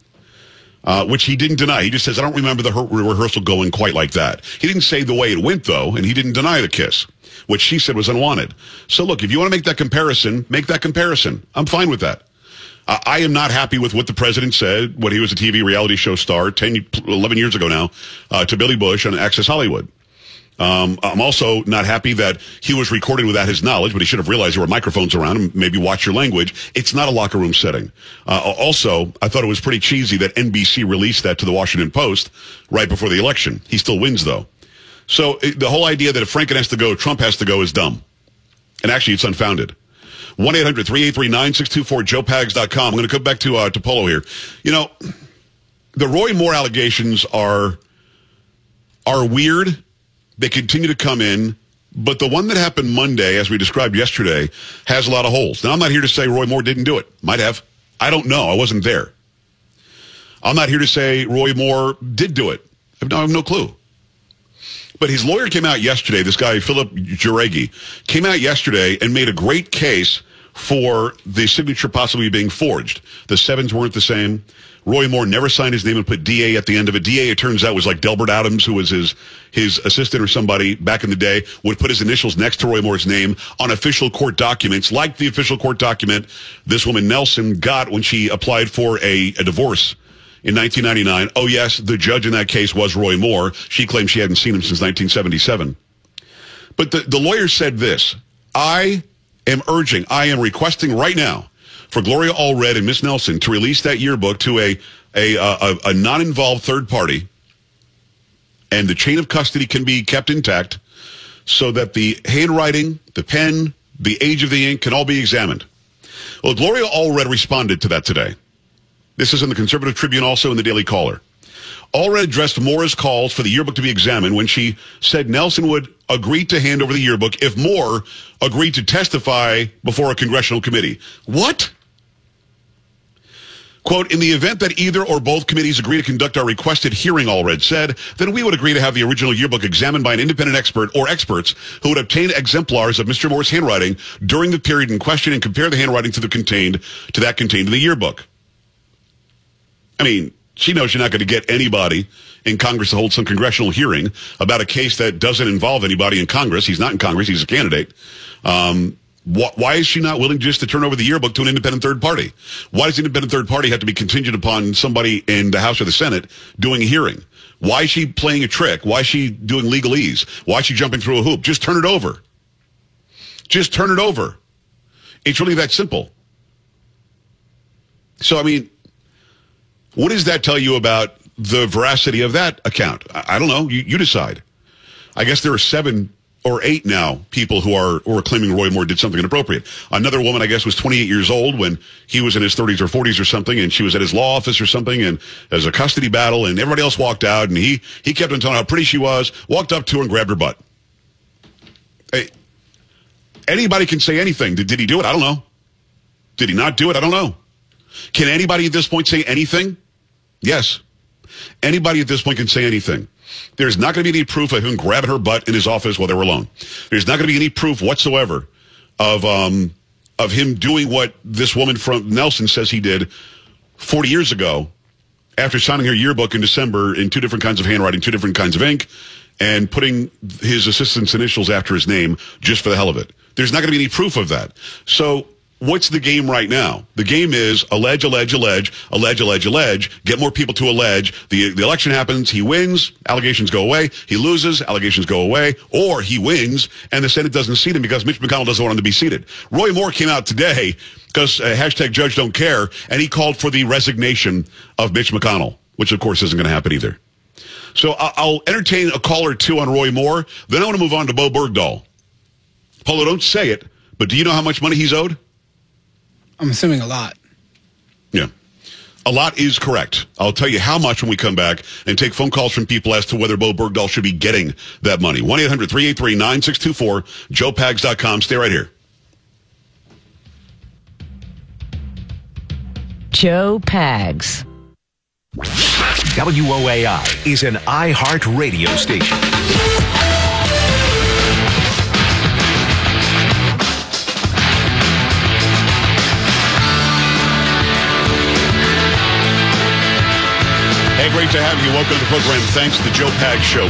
Which he didn't deny. He just says, I don't remember the rehearsal going quite like that. He didn't say the way it went, though, and he didn't deny the kiss, which she said was unwanted. So, look, if you want to make that comparison, make that comparison. I'm fine with that. I am not happy with what the president said when he was a TV reality show star 11 years ago now to Billy Bush on Access Hollywood. I'm also not happy that he was recording without his knowledge, but he should have realized there were microphones around him. Maybe watch your language. It's not a locker room setting. Also, I thought it was pretty cheesy that NBC released that to the Washington Post right before the election. He still wins, though. So the whole idea that if Franken has to go, Trump has to go is dumb. And actually, it's unfounded. 1-800-383-9624, joepags.com. I'm going to come back to Polo here. You know, the Roy Moore allegations are weird. They continue to come in, but the one that happened Monday, as we described yesterday, has a lot of holes. Now, I'm not here to say Roy Moore didn't do it. Might have. I don't know. I wasn't there. I'm not here to say Roy Moore did do it. I have no clue. But his lawyer came out yesterday, this guy, Philip Jareggi, came out yesterday and made a great case for the signature possibly being forged. The sevens weren't the same. Roy Moore never signed his name and put DA at the end of it. DA, it turns out, was like Delbert Adams, who was his assistant or somebody back in the day, would put his initials next to Roy Moore's name on official court documents, like the official court document this woman Nelson got when she applied for a divorce in 1999. Oh, yes, the judge in that case was Roy Moore. She claimed she hadn't seen him since 1977. But the lawyer said this: I am requesting right now for Gloria Allred and Miss Nelson to release that yearbook to a non-involved third party, and the chain of custody can be kept intact so that the handwriting, the pen, the age of the ink can all be examined. Well, Gloria Allred responded to that today. This is in the Conservative Tribune, also in the Daily Caller. Allred addressed Moore's calls for the yearbook to be examined when she said Nelson would agree to hand over the yearbook if Moore agreed to testify before a congressional committee. What? Quote, in the event that either or both committees agree to conduct our requested hearing, Allred said, then we would agree to have the original yearbook examined by an independent expert or experts who would obtain exemplars of Mr. Moore's handwriting during the period in question and compare the handwriting to that contained in the yearbook. I mean, she knows you're not going to get anybody in Congress to hold some congressional hearing about a case that doesn't involve anybody in Congress. He's not in Congress. He's a candidate. Why is she not willing just to turn over the yearbook to an independent third party? Why does the independent third party have to be contingent upon somebody in the House or the Senate doing a hearing? Why is she playing a trick? Why is she doing legalese? Why is she jumping through a hoop? Just turn it over. Just turn it over. It's really that simple. So, I mean, what does that tell you about the veracity of that account? I don't know. You decide. I guess there are 7 or 8 now people who are claiming Roy Moore did something inappropriate. Another woman, I guess, was 28 years old when he was in his 30s or 40s or something, and she was at his law office or something, and there's a custody battle, and everybody else walked out, and he kept on telling how pretty she was, walked up to her and grabbed her butt. Hey, anybody can say anything. Did he do it? I don't know. Did he not do it? I don't know. Can anybody at this point say anything? Yes. Anybody at this point can say anything. There's not going to be any proof of him grabbing her butt in his office while they were alone. There's not going to be any proof whatsoever of him doing what this woman from Nelson says he did 40 years ago after signing her yearbook in December in 2 different kinds of handwriting, 2 different kinds of ink, and putting his assistant's initials after his name just for the hell of it. There's not going to be any proof of that. So what's the game right now? The game is allege, get more people to allege. The election happens, he wins, allegations go away. He loses, allegations go away. Or he wins, and the Senate doesn't seat him because Mitch McConnell doesn't want him to be seated. Roy Moore came out today because hashtag Judge Don't Care, and he called for the resignation of Mitch McConnell, which of course isn't going to happen either. So I'll entertain a call or two on Roy Moore. Then I want to move on to Bo Bergdahl. Polo, don't say it, but do you know how much money he's owed? I'm assuming a lot. Yeah. A lot is correct. I'll tell you how much when we come back and take phone calls from people as to whether Bo Bergdahl should be getting that money. 1-800-383-9624, joepags.com. Stay right here. Joe Pags. WOAI is an iHeart radio station. Hey, great to have you. Welcome to the program. Thanks to the Joe Pags Show.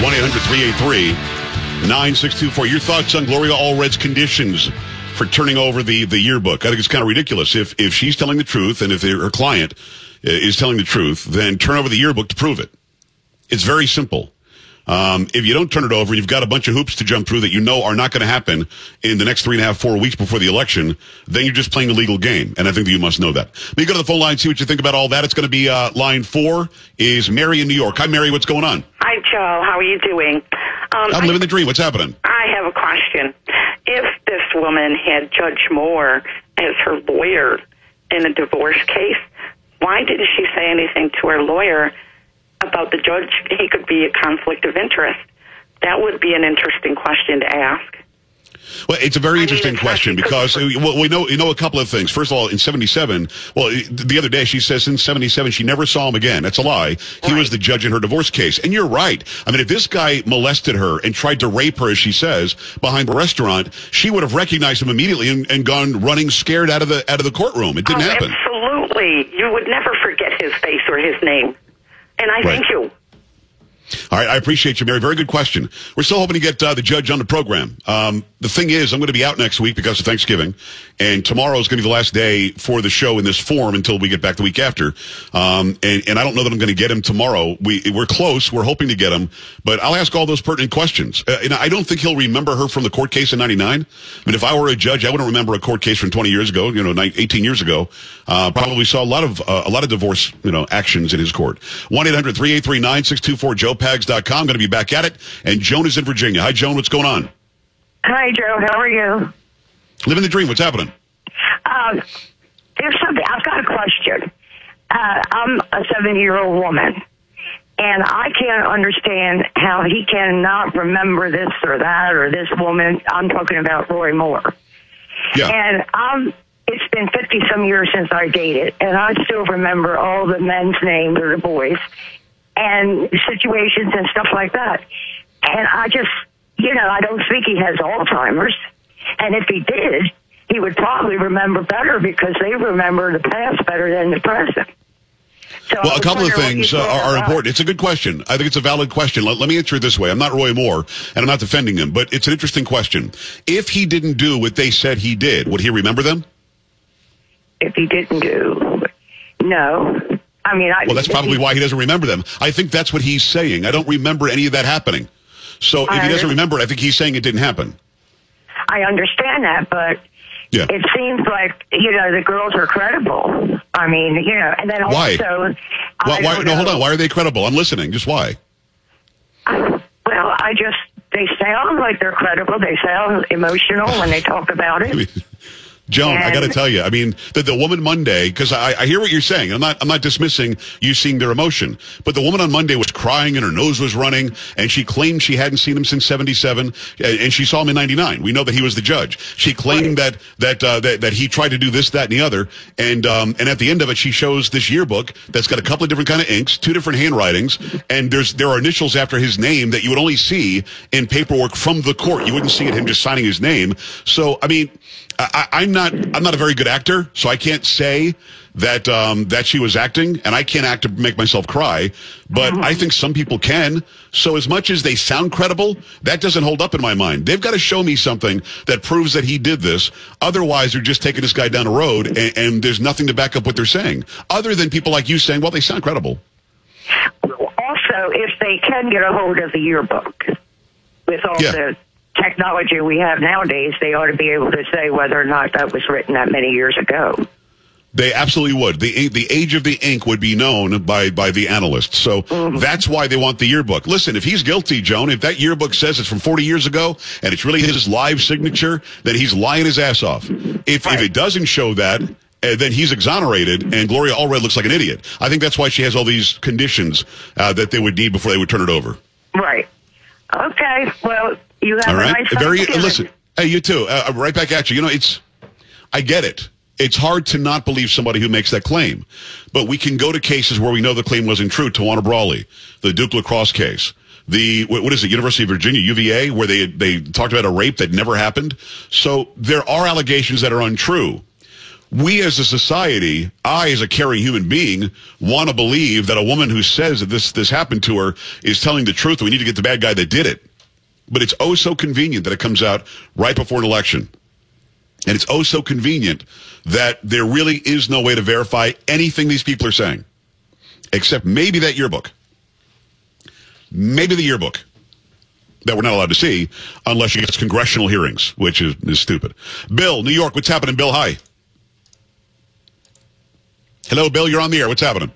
1-800-383-9624. Your thoughts on Gloria Allred's conditions for turning over the yearbook? I think it's kind of ridiculous. If she's telling the truth and if her client is telling the truth, then turn over the yearbook to prove it. It's very simple. If you don't turn it over, you've got a bunch of hoops to jump through that you know are not going to happen in the next 3.5, 4 weeks before the election, then you're just playing a legal game. And I think that you must know that. But you go to the phone line, see what you think about all that. It's going to be line 4 is Mary in New York. Hi, Mary. What's going on? Hi, Joe. How are you doing? I'm living the dream. What's happening? I have a question. If this woman had Judge Moore as her lawyer in a divorce case, why didn't she say anything to her lawyer about the judge? He could be a conflict of interest. That would be an interesting question to ask. Well, it's a very interesting question because we know a couple of things. First of all, in 77, the other day she says since 77 she never saw him again. That's a lie. He was the judge in her divorce case. And you're right. I mean, if this guy molested her and tried to rape her, as she says, behind the restaurant, she would have recognized him immediately and gone running scared out of the courtroom. It didn't happen. Absolutely. You would never forget his face or his name. And I thank you. All right, I appreciate you, Mary. Very good question. We're still hoping to get the judge on the program. The thing is, I'm going to be out next week because of Thanksgiving, and tomorrow is going to be the last day for the show in this form until we get back the week after. And I don't know that I'm going to get him tomorrow. We're close. We're hoping to get him, but I'll ask all those pertinent questions. And I don't think he'll remember her from the court case in 99. I mean, if I were a judge, I wouldn't remember a court case from 20 years ago, 18 years ago. Probably saw a lot of divorce, actions in his court. 1-800-383-9624, joepags.com. Going to be back at it. And Joan is in Virginia. Hi, Joan. What's going on? Hi, Joe. How are you? Living the dream. What's happening? There's something. I've got a question. I'm a 70-year-old woman, and I can't understand how he cannot remember this or that or this woman. I'm talking about Roy Moore. Yeah. And it's been 50-some years since I dated, and I still remember all the men's names or the boys and situations and stuff like that. And I just, I don't think he has Alzheimer's. And if he did, he would probably remember better because they remember the past better than the present. So well, a couple of things are important. It's a good question. I think it's a valid question. Let me answer it this way. I'm not Roy Moore, and I'm not defending him, but it's an interesting question. If he didn't do what they said he did, would he remember them? If he didn't do, no. I mean, well, that's probably why he doesn't remember them. I think that's what he's saying. I don't remember any of that happening. So if he doesn't remember it, I think he's saying it didn't happen. I understand that, but it seems like, the girls are credible. I mean, and then why? Also... Why? No, hold on. Why are they credible? I'm listening. Just why? They sound like they're credible. They sound emotional when they talk about it. Joan, I got to tell you, I mean, the woman Monday, because I hear what you're saying. I'm not dismissing you seeing their emotion, but the woman on Monday was crying and her nose was running, and she claimed she hadn't seen him since 77, and she saw him in 99. We know that he was the judge. She claimed that he tried to do this, that, and the other, and at the end of it, she shows this yearbook that's got a couple of different kind of inks, 2 different handwritings, and there are initials after his name that you would only see in paperwork from the court. You wouldn't see it him just signing his name. So, I mean, I'm not a very good actor, so I can't say that she was acting, and I can't act to make myself cry, but I think some people can. So as much as they sound credible, that doesn't hold up in my mind. They've got to show me something that proves that he did this. Otherwise, they're just taking this guy down the road, and there's nothing to back up what they're saying, other than people like you saying, well, they sound credible. Also, if they can get a hold of the yearbook, with all the technology we have nowadays, they ought to be able to say whether or not that was written that many years ago. They absolutely would. The age of the ink would be known by the analysts. So that's why they want the yearbook. Listen, if he's guilty, Joan, if that yearbook says it's from 40 years ago and it's really his live signature, then he's lying his ass off. If it doesn't show that, then he's exonerated, and Gloria Allred looks like an idiot. I think that's why she has all these conditions that they would need before they would turn it over. Right. Okay. Well, you have a nice Listen, hey, you too. Right back at you. You know, I get it. It's hard to not believe somebody who makes that claim. But we can go to cases where we know the claim wasn't true. Tawana Brawley, the Duke lacrosse case. What is it, University of Virginia, UVA, where they talked about a rape that never happened. So there are allegations that are untrue. We as a society, I as a caring human being, want to believe that a woman who says that this happened to her is telling the truth. We need to get the bad guy that did it. But it's oh so convenient that it comes out right before an election. And it's oh so convenient that there really is no way to verify anything these people are saying. Except maybe that yearbook. Maybe the yearbook that we're not allowed to see unless she gets congressional hearings, which is stupid. Bill, New York, what's happening? Bill, hi. Hello, Bill, you're on the air. What's happening?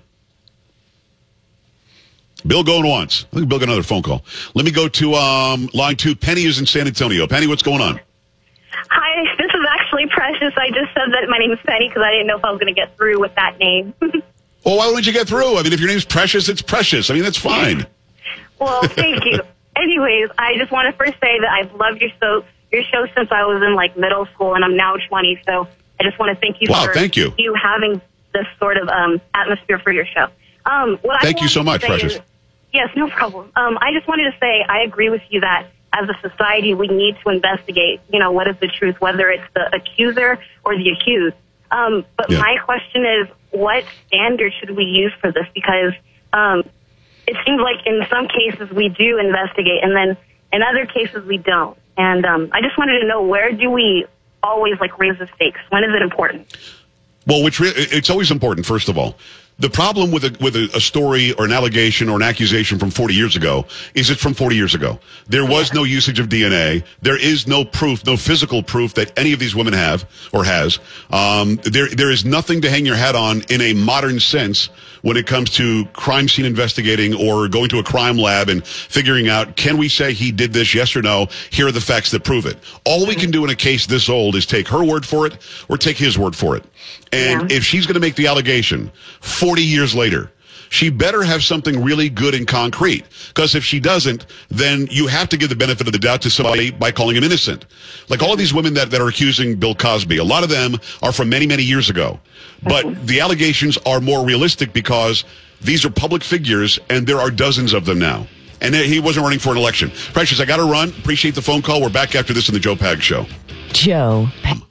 Bill going once. I think Bill got another phone call. Let me go to line 2. Penny is in San Antonio. Penny, what's going on? Hi, this is actually Precious. I just said that my name is Penny because I didn't know if I was going to get through with that name. Well, why wouldn't you get through? I mean, if your name's Precious, it's Precious. I mean, that's fine. Well, thank you. Anyways, I just want to first say that I've loved your show since I was in middle school, and I'm now 20. So I just want to thank you for you having this sort of atmosphere for your show. Thank you so much, Precious. Yes, no problem. I just wanted to say I agree with you that as a society we need to investigate, what is the truth, whether it's the accuser or the accused. But my question is, what standard should we use for this? Because it seems like in some cases we do investigate, and then in other cases we don't. And I just wanted to know, where do we always raise the stakes? When is it important? Well, it's always important, first of all. The problem with a story or an allegation or an accusation from 40 years ago is it's from 40 years ago. There was no usage of DNA. There is no proof, no physical proof that any of these women have or has. There is nothing to hang your hat on in a modern sense when it comes to crime scene investigating or going to a crime lab and figuring out, can we say he did this, yes or no? Here are the facts that prove it. All we can do in a case this old is take her word for it or take his word for it. And if she's going to make the allegation 40 years later, she better have something really good and concrete. Because if she doesn't, then you have to give the benefit of the doubt to somebody by calling him innocent. Like all of these women that are accusing Bill Cosby, a lot of them are from many, many years ago. But the allegations are more realistic because these are public figures and there are dozens of them now. And he wasn't running for an election. Precious, I got to run. Appreciate the phone call. We're back after this in the Joe Pags Show. Joe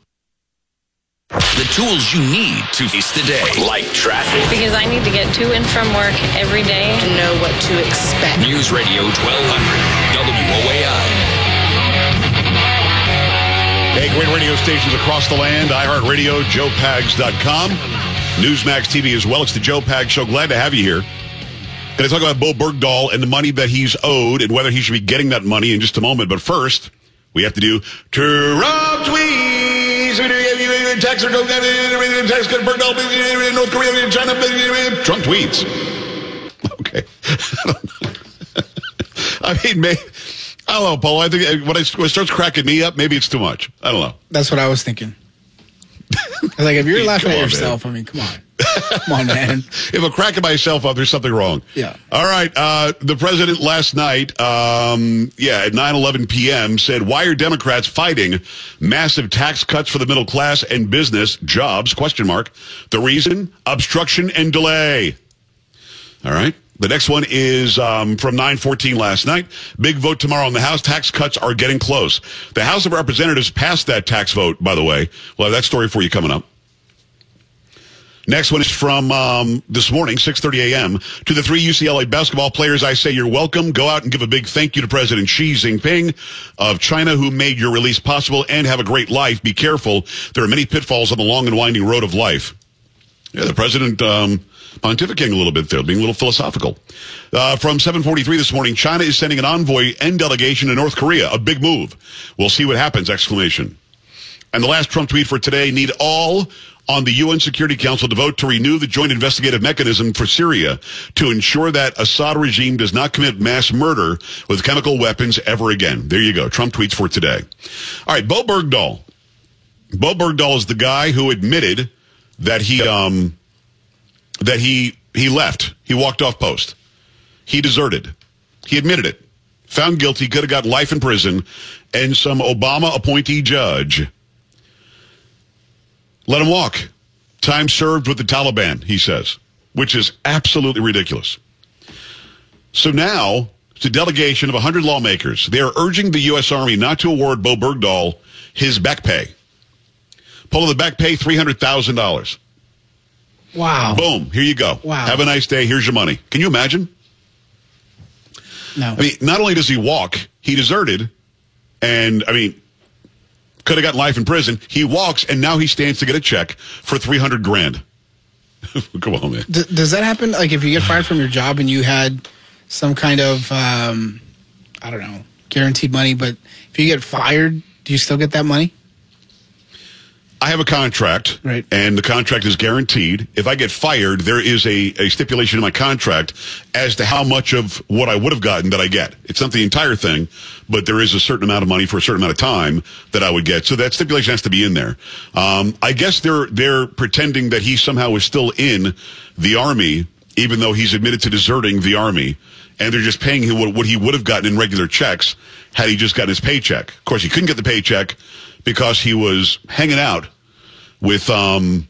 The tools you need to face the day, like traffic. Because I need to get to and from work every day to know what to expect. News Radio 1200, WOAI. Hey, great radio stations across the land. iHeartRadio, JoePags.com. Newsmax TV as well. It's the Joe Pags Show. Glad to have you here. Going to talk about Bo Bergdahl and the money that he's owed and whether he should be getting that money in just a moment. But first, we have to do Trump tweets. Text Bergdahl, North Korea, China, Trump tweets. Okay. I mean, I don't know, Paul. I think when it starts cracking me up, maybe it's too much. I don't know. That's what I was thinking. If you're laughing at yourself, man. I mean, come on. Come on, man. If I'm cracking myself up, there's something wrong. Yeah. All right. The president last night, at 9:11 p.m., said, why are Democrats fighting massive tax cuts for the middle class and business jobs? ? The reason? Obstruction and delay. All right. The next one is from 9/14 last night. Big vote tomorrow in the House. Tax cuts are getting close. The House of Representatives passed that tax vote, by the way. We'll have that story for you coming up. Next one is from this morning, 6:30 a.m. To the 3 UCLA basketball players, I say you're welcome. Go out and give a big thank you to President Xi Jinping of China, who made your release possible, and have a great life. Be careful. There are many pitfalls on the long and winding road of life. Yeah, the president pontificating a little bit there, being a little philosophical. From 7:43 this morning, China is sending an envoy and delegation to North Korea. A big move. We'll see what happens, exclamation. And the last Trump tweet for today, need all on the UN Security Council to vote to renew the joint investigative mechanism for Syria to ensure that Assad regime does not commit mass murder with chemical weapons ever again. There you go. Trump tweets for today. All right, Bo Bergdahl. Bo Bergdahl is the guy who admitted that he left. He walked off post. He deserted. He admitted it. Found guilty, could have got life in prison, and some Obama appointee judge let him walk. Time served with the Taliban, he says, which is absolutely ridiculous. So now, it's a delegation of 100 lawmakers. They are urging the U.S. Army not to award Bo Bergdahl his back pay. Pull the back pay, $300,000. Wow. Boom. Here you go. Wow. Have a nice day. Here's your money. Can you imagine? No. I mean, not only does he walk, he deserted, and, I mean, could have gotten life in prison. He walks, and now he stands to get a check for $300,000. Come on, man. Does that happen? Like, if you get fired from your job and you had some kind of, I don't know, guaranteed money, but if you get fired, do you still get that money? I have a contract, right, and the contract is guaranteed. If I get fired, there is a stipulation in my contract as to how much of what I would have gotten that I get. It's not the entire thing, but there is a certain amount of money for a certain amount of time that I would get. So that stipulation has to be in there. I guess they're pretending that he somehow is still in the Army, even though he's admitted to deserting the Army, and they're just paying him what he would have gotten in regular checks had he just gotten his paycheck. Of course, he couldn't get the paycheck because he was hanging out with the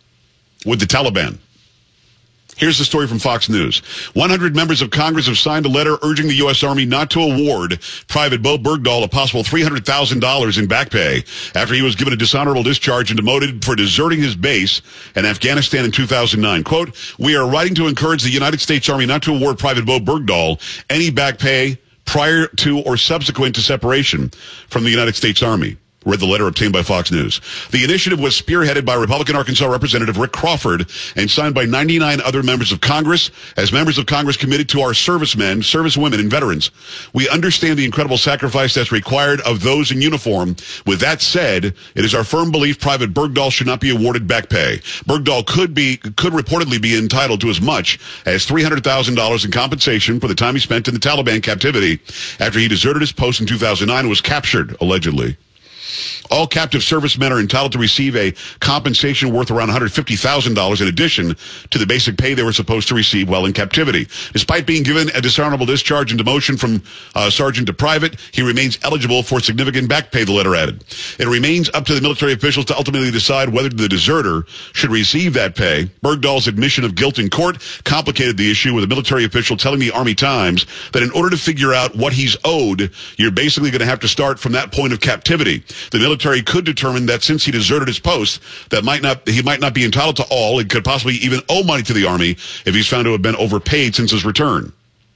Taliban. Here's the story from Fox News. 100 members of Congress have signed a letter urging the U.S. Army not to award Private Bo Bergdahl a possible $300,000 in back pay after he was given a dishonorable discharge and demoted for deserting his base in Afghanistan in 2009. Quote, we are writing to encourage the United States Army not to award Private Bo Bergdahl any back pay prior to or subsequent to separation from the United States Army. Read the letter obtained by Fox News. The initiative was spearheaded by Republican Arkansas Representative Rick Crawford and signed by 99 other members of Congress as members of Congress committed to our servicemen, servicewomen, and veterans. We understand the incredible sacrifice that's required of those in uniform. With that said, it is our firm belief Private Bergdahl should not be awarded back pay. Bergdahl could reportedly be entitled to as much as $300,000 in compensation for the time he spent in the Taliban captivity after he deserted his post in 2009 and was captured, allegedly. All captive servicemen are entitled to receive a compensation worth around $150,000 in addition to the basic pay they were supposed to receive while in captivity. Despite being given a dishonorable discharge and demotion from sergeant to private, he remains eligible for significant back pay, the letter added. It remains up to the military officials to ultimately decide whether the deserter should receive that pay. Bergdahl's admission of guilt in court complicated the issue, with a military official telling the Army Times that in order to figure out what he's owed, you're basically going to have to start from that point of captivity. The military could determine that since he deserted his post, that he might not be entitled to all and could possibly even owe money to the Army if he's found to have been overpaid since his return.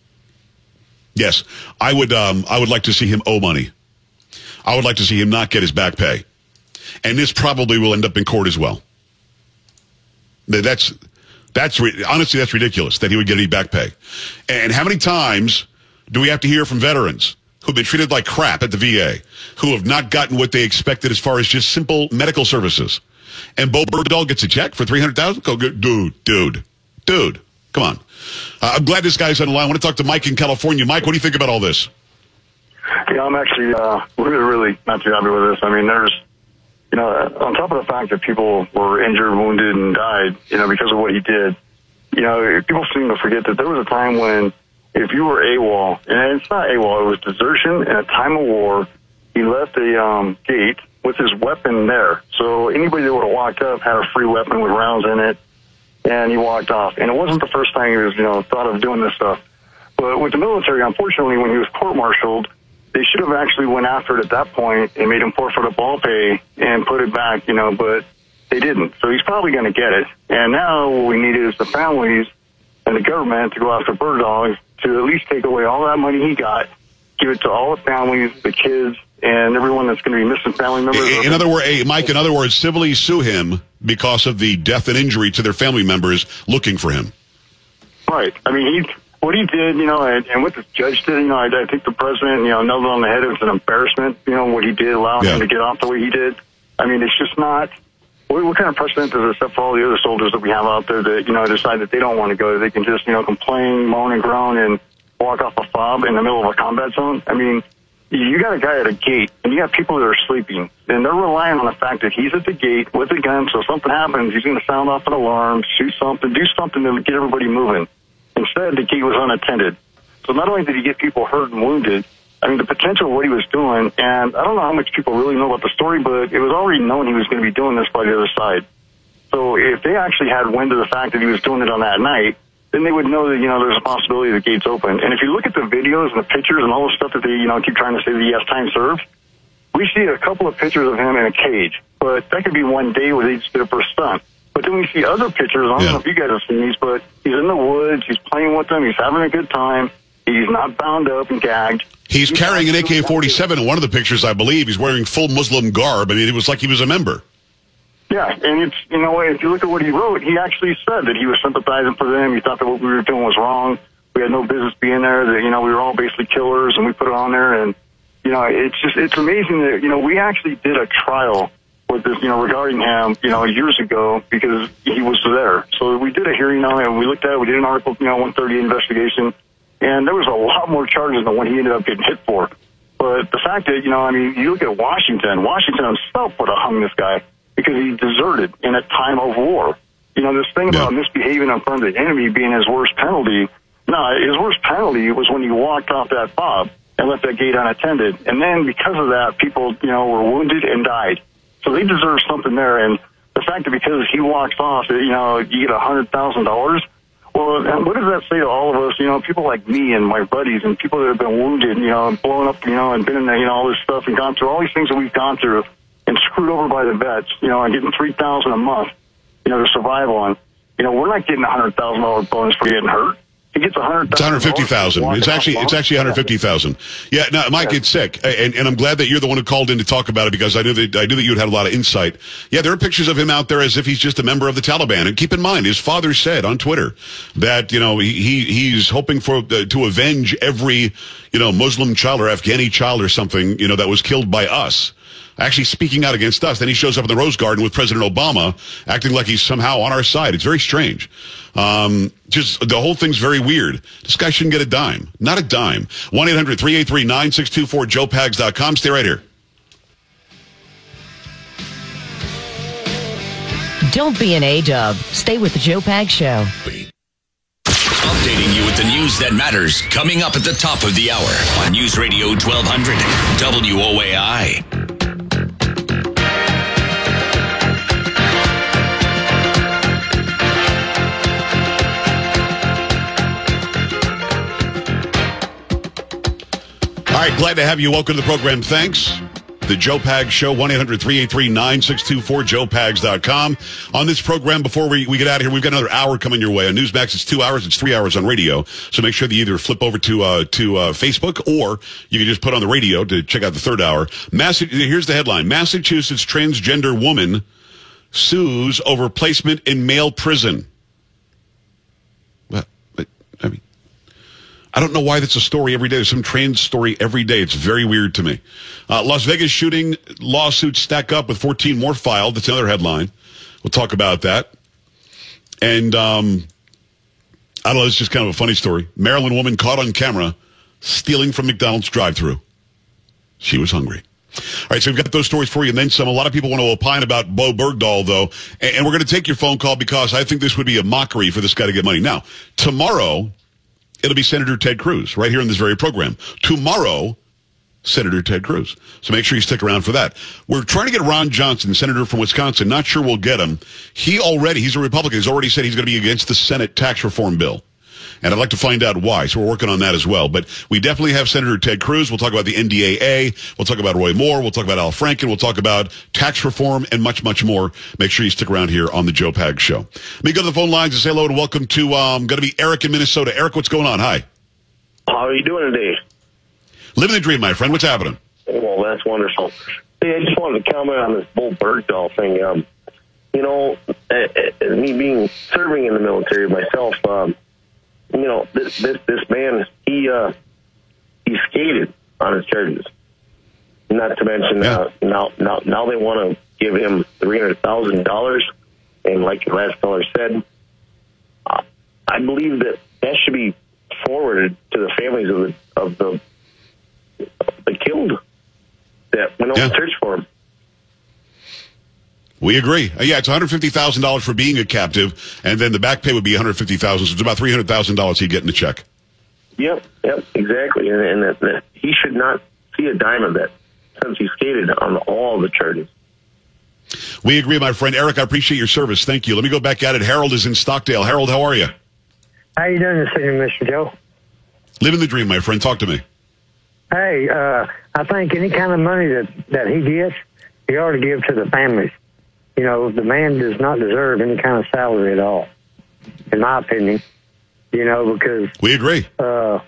Yes, I would like to see him owe money. I would like to see him not get his back pay. And this probably will end up in court as well. Honestly, that's ridiculous that he would get any back pay. And how many times do we have to hear from veterans who've been treated like crap at the VA, who have not gotten what they expected as far as just simple medical services? And Bo Bergdahl gets a check for $300,000? Go, dude, come on. I'm glad this guy's on the line. I want to talk to Mike in California. Mike, what do you think about all this? Yeah, I'm actually really not too happy with this. I mean, there's, on top of the fact that people were injured, wounded, and died, because of what he did, people seem to forget that there was a time when if you were AWOL, and it's not AWOL, it was desertion in a time of war, he left a gate with his weapon there. So anybody that would have walked up had a free weapon with rounds in it. and he walked off. And it wasn't the first time he was, thought of doing this stuff. But with the military, unfortunately, when he was court-martialed, they should have actually went after it at that point and made him forfeit up all pay and put it back, but they didn't. So he's probably going to get it. And now what we need is the families and the government to go after Bergdahl to at least take away all that money he got, give it to all the families, the kids, and everyone that's going to be missing family members. In other words, civilly sue him because of the death and injury to their family members looking for him. Right. I mean, what he did, and what the judge did, I think the president, nailed it on the head. It was an embarrassment, what he did, allowing him to get off the way he did. I mean, it's just not. What kind of precedent does it set for all the other soldiers that we have out there that, decide that they don't want to go? They can just, complain, moan, and groan, and walk off a fob in the middle of a combat zone? I mean, you got a guy at a gate, and you have people that are sleeping, and they're relying on the fact that he's at the gate with a gun, so if something happens, he's going to sound off an alarm, shoot something, do something to get everybody moving. Instead, the gate was unattended. So not only did he get people hurt and wounded, I mean, the potential of what he was doing, and I don't know how much people really know about the story, but it was already known he was going to be doing this by the other side. So if they actually had wind of the fact that he was doing it on that night, then they would know that, there's a possibility the gate's open. And if you look at the videos and the pictures and all the stuff that they, keep trying to say that he has time served, we see a couple of pictures of him in a cage. But that could be one day where they just did it for a stunt. But then we see other pictures, I don't know if you guys have seen these, but he's in the woods, he's playing with them, he's having a good time, he's not bound up and gagged. He's carrying an AK-47 in one of the pictures, I believe. He's wearing full Muslim garb. I mean, it was like he was a member. Yeah, and it's, if you look at what he wrote, he actually said that he was sympathizing for them. He thought that what we were doing was wrong. We had no business being there, that, we were all basically killers, and we put it on there. And, it's amazing that, we actually did a trial with this, regarding him, years ago, because he was there. So we did a hearing on it, and we looked at it. We did an article, 130 investigation, and there was a lot more charges than what he ended up getting hit for. But the fact that, you look at Washington himself would have hung this guy because he deserted in a time of war. This thing about misbehaving in front of the enemy being his worst penalty, no, his worst penalty was when he walked off that fob and left that gate unattended. And then because of that, people, were wounded and died. So they deserve something there. And the fact that because he walks off, you get $100,000, well, what does that say to all of us, people like me and my buddies and people that have been wounded, and blown up, and been in all this stuff and gone through all these things that we've gone through and screwed over by the vets, and getting $3,000 a month, to survive on. We're not getting a $100,000 bonus for getting hurt. He gets $100,000. It's $150,000. It's actually $150,000. Yeah, no, Mike, it's sick, and I'm glad that you're the one who called in to talk about it because I knew that you'd had a lot of insight. Yeah, there are pictures of him out there as if he's just a member of the Taliban. And keep in mind, his father said on Twitter that he's hoping to avenge every Muslim child or Afghani child or something that was killed by us. Actually speaking out against us. Then he shows up in the Rose Garden with President Obama, acting like he's somehow on our side. It's very strange. Just the whole thing's very weird. This guy shouldn't get a dime. Not a dime. 1-800-383-9624, joepags.com. Stay right here. Don't be an A-dub. Stay with the Joe Pags Show. Updating you with the news that matters. Coming up at the top of the hour on News Radio 1200 WOAI. All right, glad to have you. Welcome to the program. Thanks. The Joe Pags Show, 1-800-383-9624, joepags.com. On this program, before we get out of here, we've got another hour coming your way. On Newsmax, it's 2 hours. It's 3 hours on radio. So make sure that you either flip over to Facebook or you can just put on the radio to check out the third hour. Here's the headline. Massachusetts transgender woman sues over placement in male prison. I don't know why that's a story every day. There's some trans story every day. It's very weird to me. Las Vegas shooting lawsuits stack up with 14 more filed. That's another headline. We'll talk about that. And I don't know, it's just kind of a funny story. Maryland woman caught on camera stealing from McDonald's drive-thru. She was hungry. All right, so we've got those stories for you and then some. A lot of people want to opine about Bo Bergdahl, though. And we're going to take your phone call because I think this would be a mockery for this guy to get money. Now, tomorrow, it'll be Senator Ted Cruz right here in this very program. Tomorrow, Senator Ted Cruz. So make sure you stick around for that. We're trying to get Ron Johnson, senator from Wisconsin. Not sure we'll get him. He's a Republican. He's already said he's going to be against the Senate tax reform bill. And I'd like to find out why. So we're working on that as well. But we definitely have Senator Ted Cruz. We'll talk about the NDAA. We'll talk about Roy Moore. We'll talk about Al Franken. We'll talk about tax reform and much, much more. Make sure you stick around here on the Joe Pags Show. Let me go to the phone lines and say hello and welcome to, going to be Eric in Minnesota. Eric, what's going on? Hi. How are you doing today? Living the dream, my friend. What's happening? Well, that's wonderful. Hey, I just wanted to comment on this Bull Bergdahl thing. Me serving in the military myself, this man, he skated on his charges. Not to mention, now they want to give him $300,000, and like the last caller said, I believe that should be forwarded to the families of the killed that went on to search for him. We agree. It's $150,000 for being a captive, and then the back pay would be $150,000. So it's about $300,000 he'd get in a check. Yep, exactly. And that he should not see a dime of that since he skated on all the charges. We agree, my friend. Eric, I appreciate your service. Thank you. Let me go back at it. Harold is in Stockdale. Harold, how are you? How you doing this evening, Mr. Joe? Living the dream, my friend. Talk to me. Hey, I think any kind of money that he gets, he ought to give to the families. The man does not deserve any kind of salary at all, in my opinion. Because we agree. Because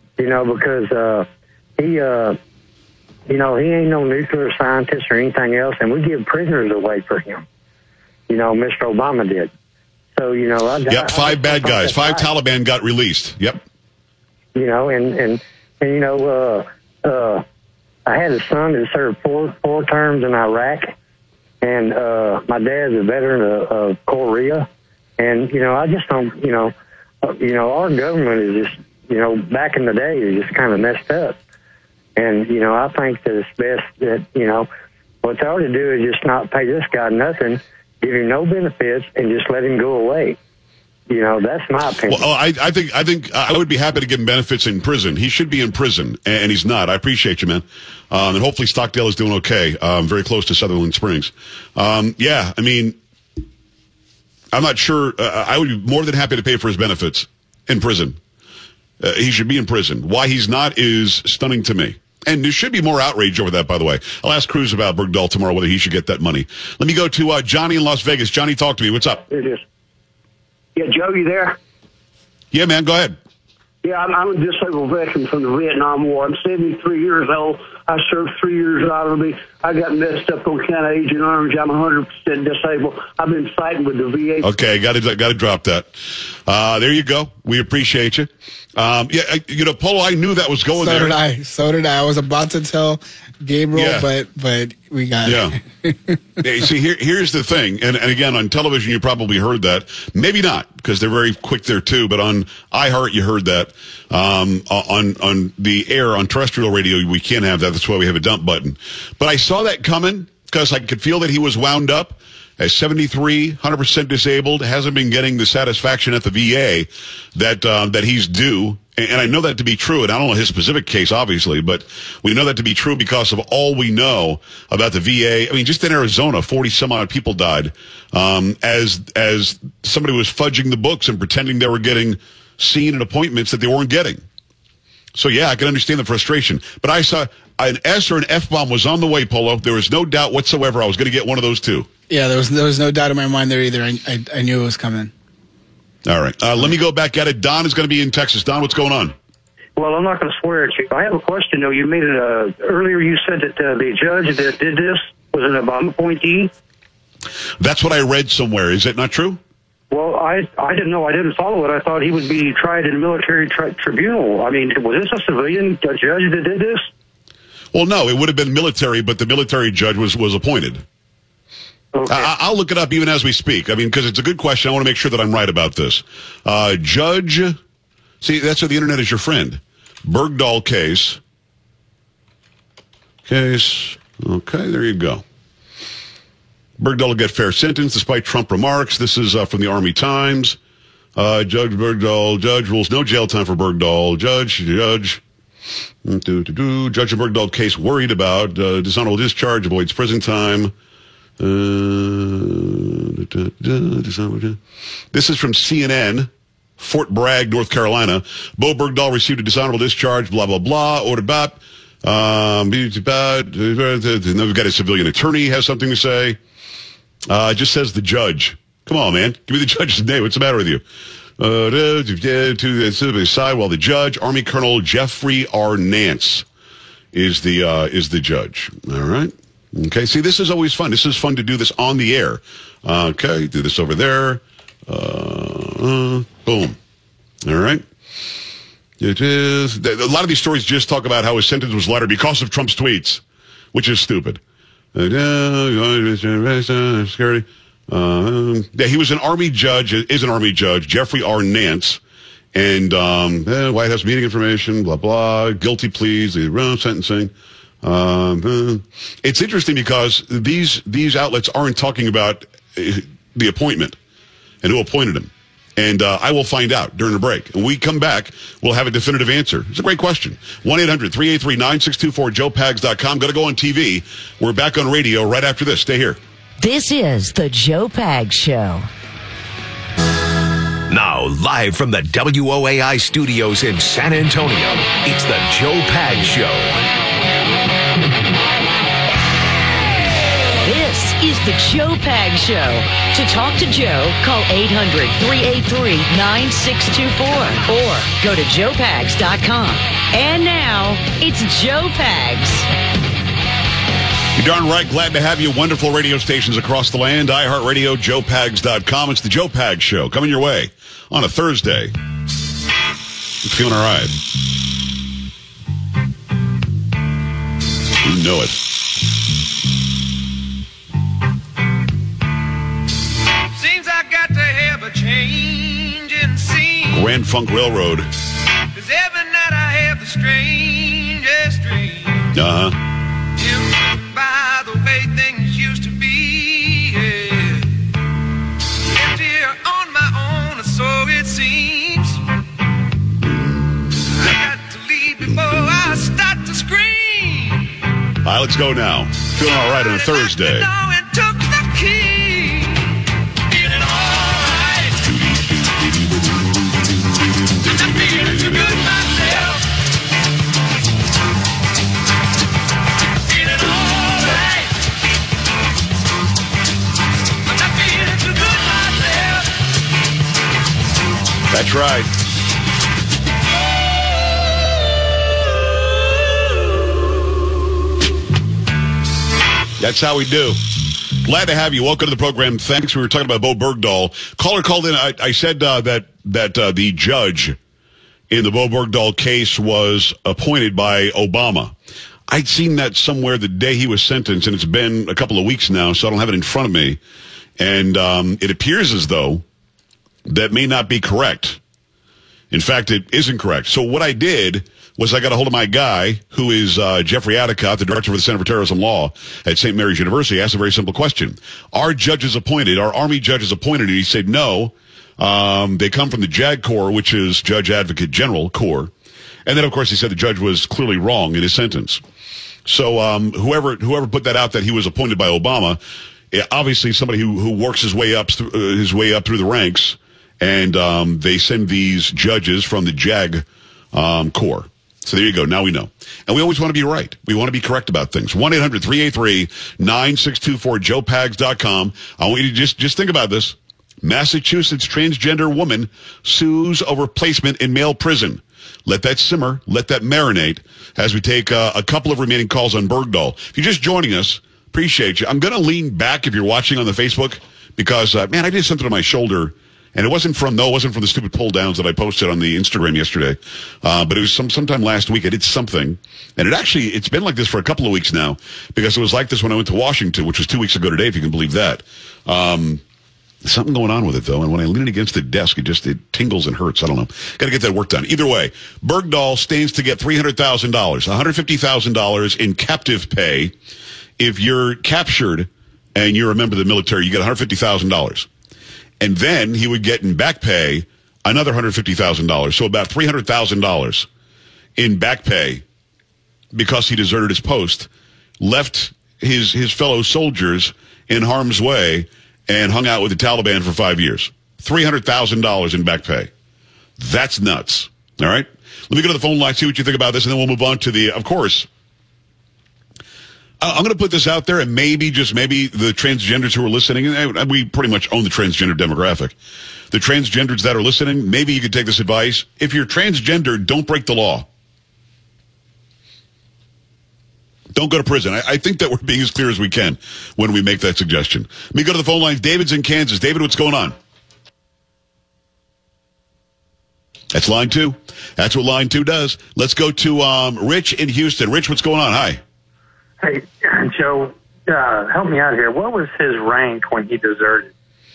he ain't no nuclear scientist or anything else, and we give prisoners away for him. Mr. Obama did. So five bad guys, five Taliban got released. Yep. I had a son that served four terms in Iraq, and my dad's a veteran of Korea, and I just don't, our government is just, back in the day, is just kind of messed up, and I think that it's best that what they ought to do is just not pay this guy nothing, give him no benefits, and just let him go away. That's my opinion. Well, I think I would be happy to give him benefits in prison. He should be in prison, and he's not. I appreciate you, man. And hopefully Stockdale is doing okay. Very close to Sutherland Springs. I'm not sure. I would be more than happy to pay for his benefits in prison. He should be in prison. Why he's not is stunning to me. And there should be more outrage over that, by the way. I'll ask Cruz about Bergdahl tomorrow, whether he should get that money. Let me go to Johnny in Las Vegas. Johnny, talk to me. What's up? It is. Yeah, Joe, you there? Yeah, man, go ahead. Yeah, I'm a disabled veteran from the Vietnam War. I'm 73 years old. I served 3 years out of me. I got messed up on account of Agent Orange. I'm 100% disabled. I've been fighting with the VA. Okay, got to drop that. There you go. We appreciate you. Polo, I knew that was going there. So did I. I was about to tell Gabriel, but we got it. See, here's the thing, and again, on television you probably heard that. Maybe not, because they're very quick there too, but on iHeart you heard that. On the air, on terrestrial radio, we can't have that. That's why we have a dump button. But I saw that coming, because I could feel that he was wound up. At 73, 100% disabled, hasn't been getting the satisfaction at the VA that he's due. And I know that to be true, and I don't know his specific case, obviously, but we know that to be true because of all we know about the VA. I mean, just in Arizona, 40-some-odd people died as somebody was fudging the books and pretending they were getting seen at appointments that they weren't getting. So, I can understand the frustration. But I saw an S or an F-bomb was on the way, Polo. There was no doubt whatsoever I was going to get one of those two. Yeah, there was no doubt in my mind there either. I knew it was coming. All right. Let me go back at it. Don is going to be in Texas. Don, what's going on? Well, I'm not going to swear at you. I have a question, though. You made it earlier. You said that the judge that did this was an Obama appointee. That's what I read somewhere. Is it not true? Well, I didn't know. I didn't follow it. I thought he would be tried in a military tribunal. I mean, was this a civilian judge that did this? Well, no. It would have been military, but the military judge was appointed. Okay. I'll look it up even as we speak. I mean, because it's a good question. I want to make sure that I'm right about this. Judge, see, that's why the internet is your friend. Bergdahl case. Okay, there you go. Bergdahl will get fair sentence despite Trump remarks. This is from the Army Times. Judge Bergdahl, judge rules no jail time for Bergdahl. Judge. Judge in Bergdahl case worried about dishonorable discharge, avoids prison time. This is from CNN, Fort Bragg, North Carolina. Bo Bergdahl received a dishonorable discharge, blah, blah, blah, ordered about. We've got a civilian attorney has something to say. It just says the judge. Come on, man. Give me the judge's name. What's the matter with you? To the side, while the judge, Army Colonel Jeffrey R. Nance, is the judge. All right. Okay. See, this is always fun. This is fun to do this on the air. Okay. Do this over there. Boom. All right. It is. A lot of these stories just talk about how his sentence was lighter because of Trump's tweets, which is stupid. Security. Yeah, he was an Army judge, is an Army judge, Jeffrey R. Nance, and White House meeting information, blah, blah, guilty pleas, the sentencing. It's interesting because these outlets aren't talking about the appointment and who appointed him. And I will find out during the break. When we come back, we'll have a definitive answer. It's a great question. 1-800-383-9624, joepags.com. Got to go on TV. We're back on radio right after this. Stay here. This is the Joe Pags Show. Now, live from the WOAI studios in San Antonio, it's the Joe Pags Show. This is the Joe Pags Show. To talk to Joe, call 800-383-9624 or go to joepags.com. And now, it's Joe Pags. You're darn right. Glad to have you. Wonderful radio stations across the land. iHeartRadio, joepags.com. It's the Joe Pags Show coming your way on a Thursday. You feeling all right? You know it. Seems I got to have a change in scene. Grand Funk Railroad. 'Cause every night I have the strangest dream. Uh-huh. By the way things used to be, yeah. Left here on my own, so it seems. I got to leave before I start to scream. All right, let's go now. Feeling all right on a Thursday. And took the key. Feeling all right. I'm feeling too good myself. That's right. That's how we do. Glad to have you. Welcome to the program. Thanks. We were talking about Bo Bergdahl. Caller called in. I said that the judge in the Bo Bergdahl case was appointed by Obama. I'd seen that somewhere the day he was sentenced, and it's been a couple of weeks now, so I don't have it in front of me. And it appears as though that may not be correct. In fact, it isn't correct. So what I did was I got a hold of my guy, who is Jeffrey Adicott, the director for the Center for Terrorism Law at St. Mary's University. I asked a very simple question. Are judges appointed? Are Army judges appointed? And he said no. They come from the JAG Corps, which is Judge Advocate General Corps. And then, of course, he said the judge was clearly wrong in his sentence. So whoever put that out that he was appointed by Obama, obviously somebody who works his way up through the ranks. And they send these judges from the JAG Corps. So there you go. Now we know. And we always want to be right. We want to be correct about things. 1-800-383-9624, joepags.com. I want you to just think about this. Massachusetts transgender woman sues over placement in male prison. Let that simmer. Let that marinate as we take a couple of remaining calls on Bergdahl. If you're just joining us, appreciate you. I'm going to lean back if you're watching on the Facebook because, man, I did something on my shoulder. And it wasn't from the stupid pull downs that I posted on the Instagram yesterday. But it was sometime last week. I did something. And it's been like this for a couple of weeks now because it was like this when I went to Washington, which was 2 weeks ago today, if you can believe that. Something going on with it, though. And when I lean it against the desk, it tingles and hurts. I don't know. Got to get that work done. Either way, Bergdahl stands to get $300,000, $150,000 in captive pay. If you're captured and you're a member of the military, you get $150,000. And then he would get in back pay another $150,000. So about $300,000 in back pay because he deserted his post, left his fellow soldiers in harm's way, and hung out with the Taliban for 5 years. $300,000 in back pay. That's nuts. All right? Let me go to the phone line, see what you think about this, and then we'll move on to the, of course, I'm going to put this out there, and maybe, just maybe, the transgenders who are listening, and we pretty much own the transgender demographic. The transgenders that are listening, maybe you could take this advice. If you're transgender, don't break the law. Don't go to prison. I think that we're being as clear as we can when we make that suggestion. Let me go to the phone lines. David's in Kansas. David, what's going on? That's line 2. That's what line 2 does. Let's go to Rich in Houston. Rich, what's going on? Hi. Hey, Joe, help me out here. What was his rank when he deserted?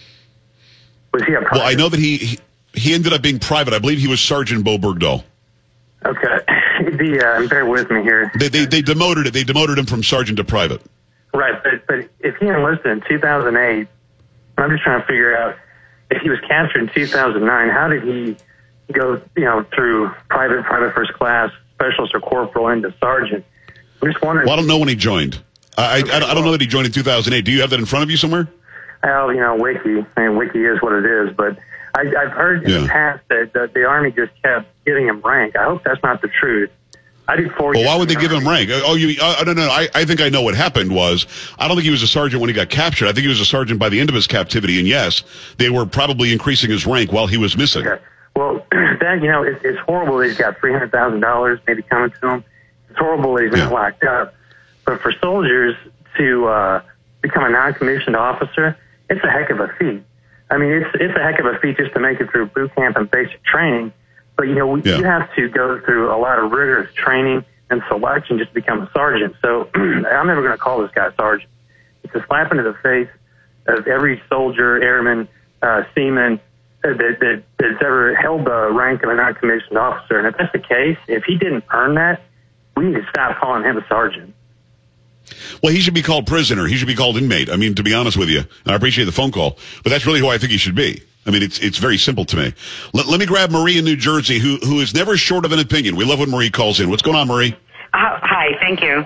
Was he a private? Well, I know that he ended up being private. I believe he was Sergeant Bo Bergdahl. Okay. Bear with me here. They demoted it. They demoted him from sergeant to private. Right, but if he enlisted in 2008, I'm just trying to figure out if he was captured in 2009, how did he go, through private first class, specialist or corporal into sergeant? I'm just wondering. Well, I don't know when he joined. I don't know that he joined in 2008. Do you have that in front of you somewhere? Well, Wiki. I mean, Wiki is what it is, but I've heard in the past that the Army just kept giving him rank. I hope that's not the truth. I did 4 years. Well, why would they give him rank? No. I think I know what happened was, I don't think he was a sergeant when he got captured. I think he was a sergeant by the end of his captivity, and yes, they were probably increasing his rank while he was missing. Okay. Well, that, it's horrible that he's got $300,000 maybe coming to him. It's horrible that he's not locked up. But for soldiers to become a non-commissioned officer, it's a heck of a feat. I mean, it's a heck of a feat just to make it through boot camp and basic training. But, you have to go through a lot of rigorous training and selection just to become a sergeant. So I'm never going to call this guy sergeant. It's a slap into the face of every soldier, airman, seaman that's ever held the rank of a non-commissioned officer. And if that's the case, if he didn't earn that, we need to stop calling him a sergeant. Well, he should be called prisoner. He should be called inmate. I mean, to be honest with you, I appreciate the phone call, but that's really who I think he should be. I mean, it's very simple to me. Let me grab Marie in New Jersey, who is never short of an opinion. We love when Marie calls in. What's going on, Marie? Hi, thank you.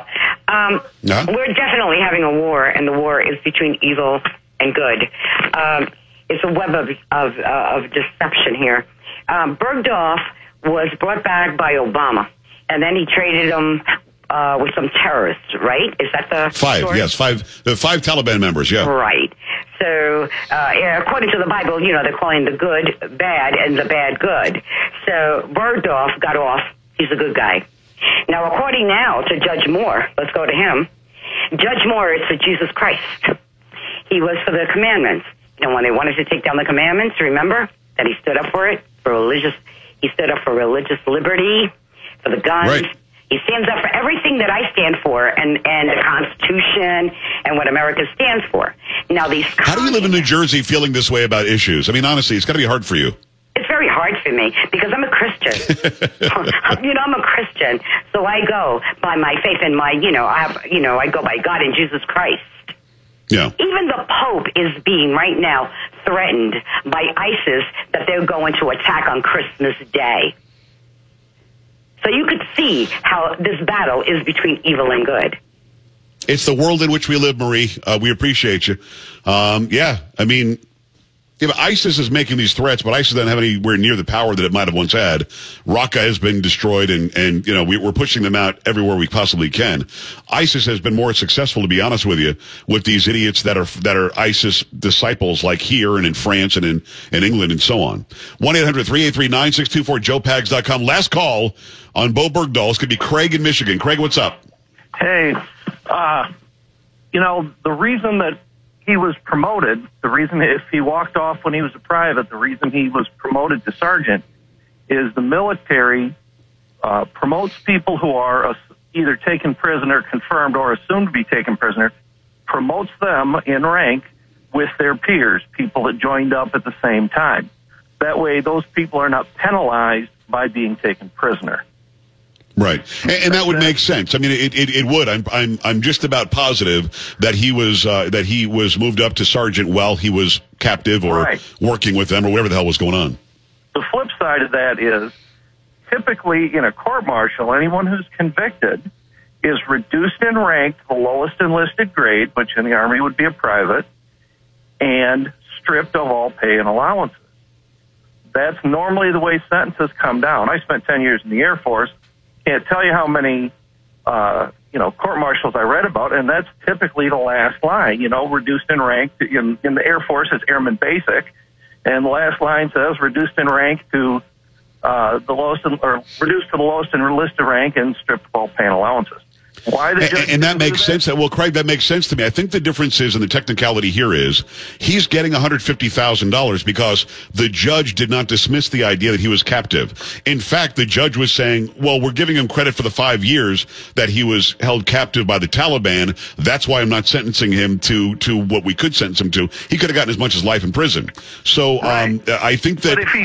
We're definitely having a war, and the war is between evil and good. It's a web of deception here. Bergdorf was brought back by Obama, and then he traded him with some terrorists, right? Is that the story? Yes, five Taliban members, yeah. Right. So, according to the Bible, they're calling the good bad and the bad good. So, Bergdorf got off. He's a good guy. Now, according now to Judge Moore, let's go to him. Judge Moore is for Jesus Christ. He was for the commandments. When they wanted to take down the commandments, remember that he stood up for it, he stood up for religious liberty, for the guns. Right. He stands up for everything that I stand for and the Constitution and what America stands for. Now, how do you live in New Jersey feeling this way about issues? I mean, honestly, it's got to be hard for you. It's very hard for me because I'm a Christian. I'm a Christian, so I go by my faith and I go by God and Jesus Christ. Yeah. Even the Pope is being right now threatened by ISIS that they're going to attack on Christmas Day. So you could see how this battle is between evil and good. It's the world in which we live, Marie. We appreciate you. I mean, but ISIS is making these threats, but ISIS doesn't have anywhere near the power that it might have once had. Raqqa has been destroyed, and we're pushing them out everywhere we possibly can. ISIS has been more successful, to be honest with you, with these idiots that are ISIS disciples, like here and in France and in England and so on. 1-800-383-9624, joepags.com. Last call on Bo Bergdahl. This could be Craig in Michigan. Craig, what's up? Hey, the reason that he was promoted, the reason if he walked off when he was a private, the reason he was promoted to sergeant is the military promotes people who are either taken prisoner, confirmed, or assumed to be taken prisoner, promotes them in rank with their peers, people that joined up at the same time. That way, those people are not penalized by being taken prisoner. Right, and that would make sense. I mean, it would. I'm just about positive that he was moved up to sergeant while he was captive or working with them or whatever the hell was going on. The flip side of that is typically in a court-martial, anyone who's convicted is reduced in rank to the lowest enlisted grade, which in the Army would be a private, and stripped of all pay and allowances. That's normally the way sentences come down. I spent 10 years in the Air Force. Can't tell you how many, court-martials I read about, and that's typically the last line, reduced in rank. In the Air Force, it's Airman Basic, and the last line says reduced in rank to the lowest, or reduced to the lowest enlisted rank and stripped of all pay and allowances. Why and that makes sense. Well, Craig, that makes sense to me. I think the difference is, and the technicality here is, he's getting $150,000 because the judge did not dismiss the idea that he was captive. In fact, the judge was saying, well, we're giving him credit for the 5 years that he was held captive by the Taliban. That's why I'm not sentencing him to what we could sentence him to. He could have gotten as much as life in prison. So I think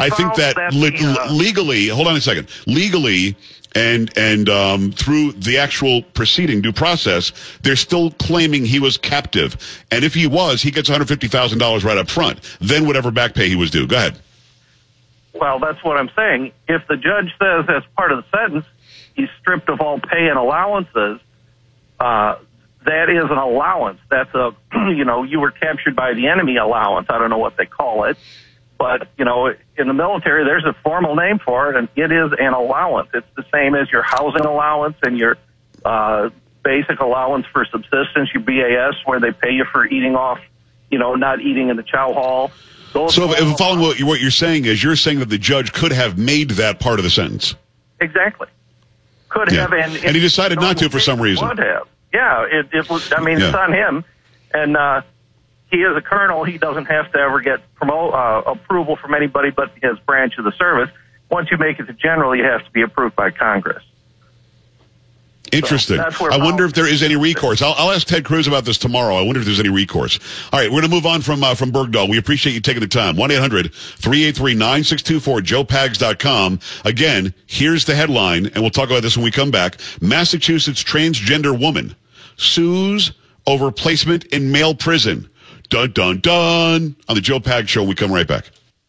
that legally, hold on a second, legally, and through the actual proceeding, due process, they're still claiming he was captive. And if he was, he gets $150,000 right up front. Then whatever back pay he was due. Go ahead. Well, that's what I'm saying. If the judge says as part of the sentence, he's stripped of all pay and allowances, that is an allowance. That's you were captured by the enemy allowance. I don't know what they call it. But, in the military, there's a formal name for it, and it is an allowance. It's the same as your housing allowance and your basic allowance for subsistence, your BAS, where they pay you for eating off, not eating in the chow hall. So if I'm following what you're saying is, you're saying that the judge could have made that part of the sentence. Exactly. Could have. And he decided not to for some reason. Would have. Yeah, it was, it's on him. And he is a colonel. He doesn't have to ever get approval from anybody but his branch of the service. Once you make it to general, you have to be approved by Congress. Interesting. So I wonder if there is any recourse. I'll ask Ted Cruz about this tomorrow. I wonder if there's any recourse. All right, we're going to move on from Bergdahl. We appreciate you taking the time. 1-800-383-9624, joepags.com. Again, here's the headline, and we'll talk about this when we come back. Massachusetts transgender woman sues over placement in male prison. Dun, dun, dun. On the Joe Pags Show, we come right back.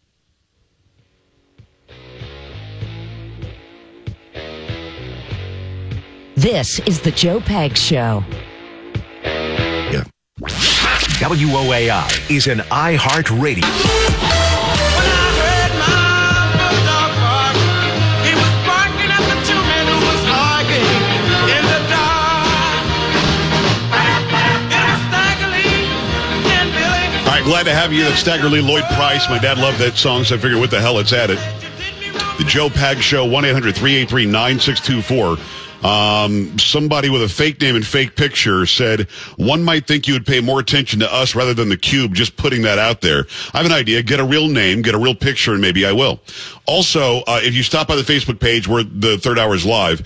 This is the Joe Pags Show. Yeah. WOAI is an iHeartRadio. Glad to have you. That's Stagger Lee, Lloyd Price. My dad loved that song, so I figured what the hell, it's at it. The Joe Pags Show, 1-800-383-9624. Somebody with a fake name and fake picture said, one might think you would pay more attention to us rather than the cube, just putting that out there. I have an idea. Get a real name, get a real picture, and maybe I will. Also, if you stop by the Facebook page where the third hour is live,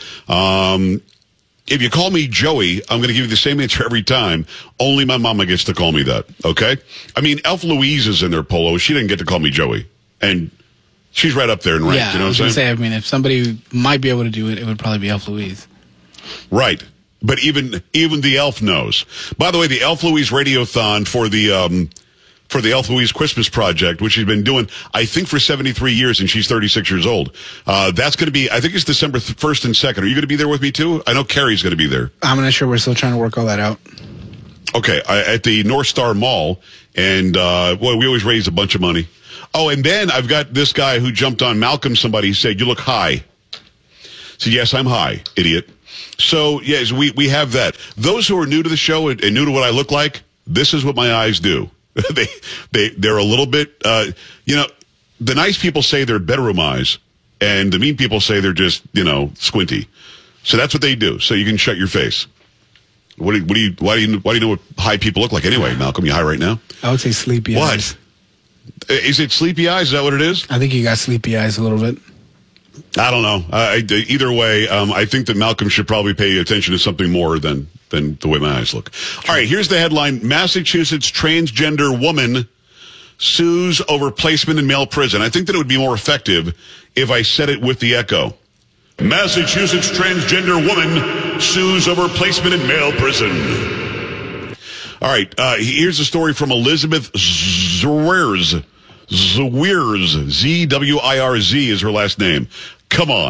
if you call me Joey, I'm going to give you the same answer every time. Only my mama gets to call me that, okay? I mean, Elf Louise is in their polo. She didn't get to call me Joey. And she's right up there in rank, yeah, you know what I'm saying? If somebody might be able to do it, it would probably be Elf Louise. Right. But even the Elf knows. By the way, the Elf Louise Radiothon for the Elf Louise Christmas Project, which she's been doing, I think, for 73 years, and she's 36 years old. That's going to be, I think it's December 1st and 2nd. Are you going to be there with me, too? I know Carrie's going to be there. I'm not sure. We're still trying to work all that out. Okay, at the North Star Mall, and, we always raise a bunch of money. Oh, and then I've got this guy who jumped on Malcolm. Somebody said, you look high. So, yes, I'm high, idiot. So, yes, we have that. Those who are new to the show and new to what I look like, this is what my eyes do. They're a little bit, the nice people say they're bedroom eyes, and the mean people say they're just, squinty. So that's what they do. So you can shut your face. Why do you know what high people look like anyway, Malcolm? You high right now? I would say sleepy eyes. What? Is it sleepy eyes? Is that what it is? I think you got sleepy eyes a little bit. I don't know. Either way, I think that Malcolm should probably pay attention to something more than the way my eyes look. All right, here's the headline. Massachusetts transgender woman sues over placement in male prison. I think that it would be more effective if I said it with the echo. Massachusetts transgender woman sues over placement in male prison. All right, here's a story from Elizabeth Zwirz. Zwirz, Z-W-I-R-Z is her last name. Come on.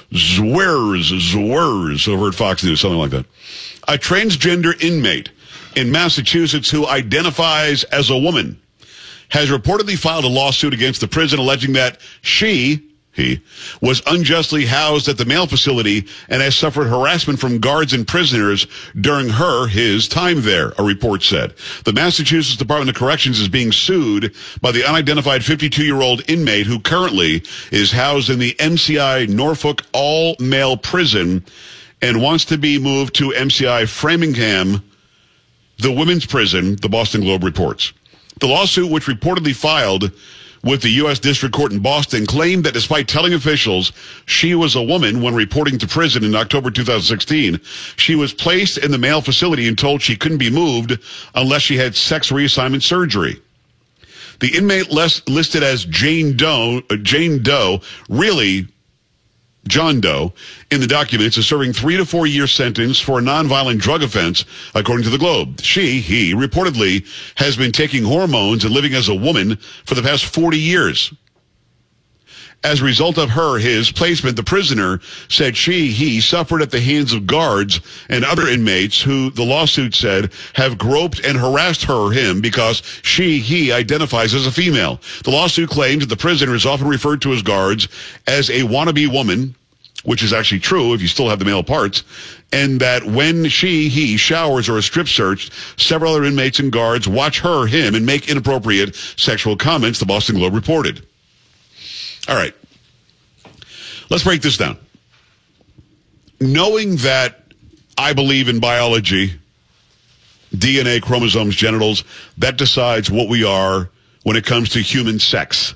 Zwers over at Fox News, something like that. A transgender inmate in Massachusetts who identifies as a woman has reportedly filed a lawsuit against the prison alleging that he was unjustly housed at the male facility and has suffered harassment from guards and prisoners during his time there, a report said. The Massachusetts Department of Corrections is being sued by the unidentified 52-year-old inmate who currently is housed in the MCI Norfolk all-male prison and wants to be moved to MCI Framingham, the women's prison, the Boston Globe reports. The lawsuit, which reportedly filed with the U.S. District Court in Boston, claimed that despite telling officials she was a woman when reporting to prison in October 2016, she was placed in the male facility and told she couldn't be moved unless she had sex reassignment surgery. The inmate listed as Jane Doe, really John Doe, in the documents is serving 3 to 4 year sentence for a nonviolent drug offense, according to the Globe. He reportedly has been taking hormones and living as a woman for the past 40 years. As a result of his placement, the prisoner said he suffered at the hands of guards and other inmates who, the lawsuit said, have groped and harassed him because he identifies as a female. The lawsuit claims that the prisoner is often referred to as guards as a wannabe woman, which is actually true if you still have the male parts, and that when he showers or is strip searched, several other inmates and guards watch him, and make inappropriate sexual comments, the Boston Globe reported. All right. Let's break this down. Knowing that I believe in biology, DNA, chromosomes, genitals, that decides what we are when it comes to human sex.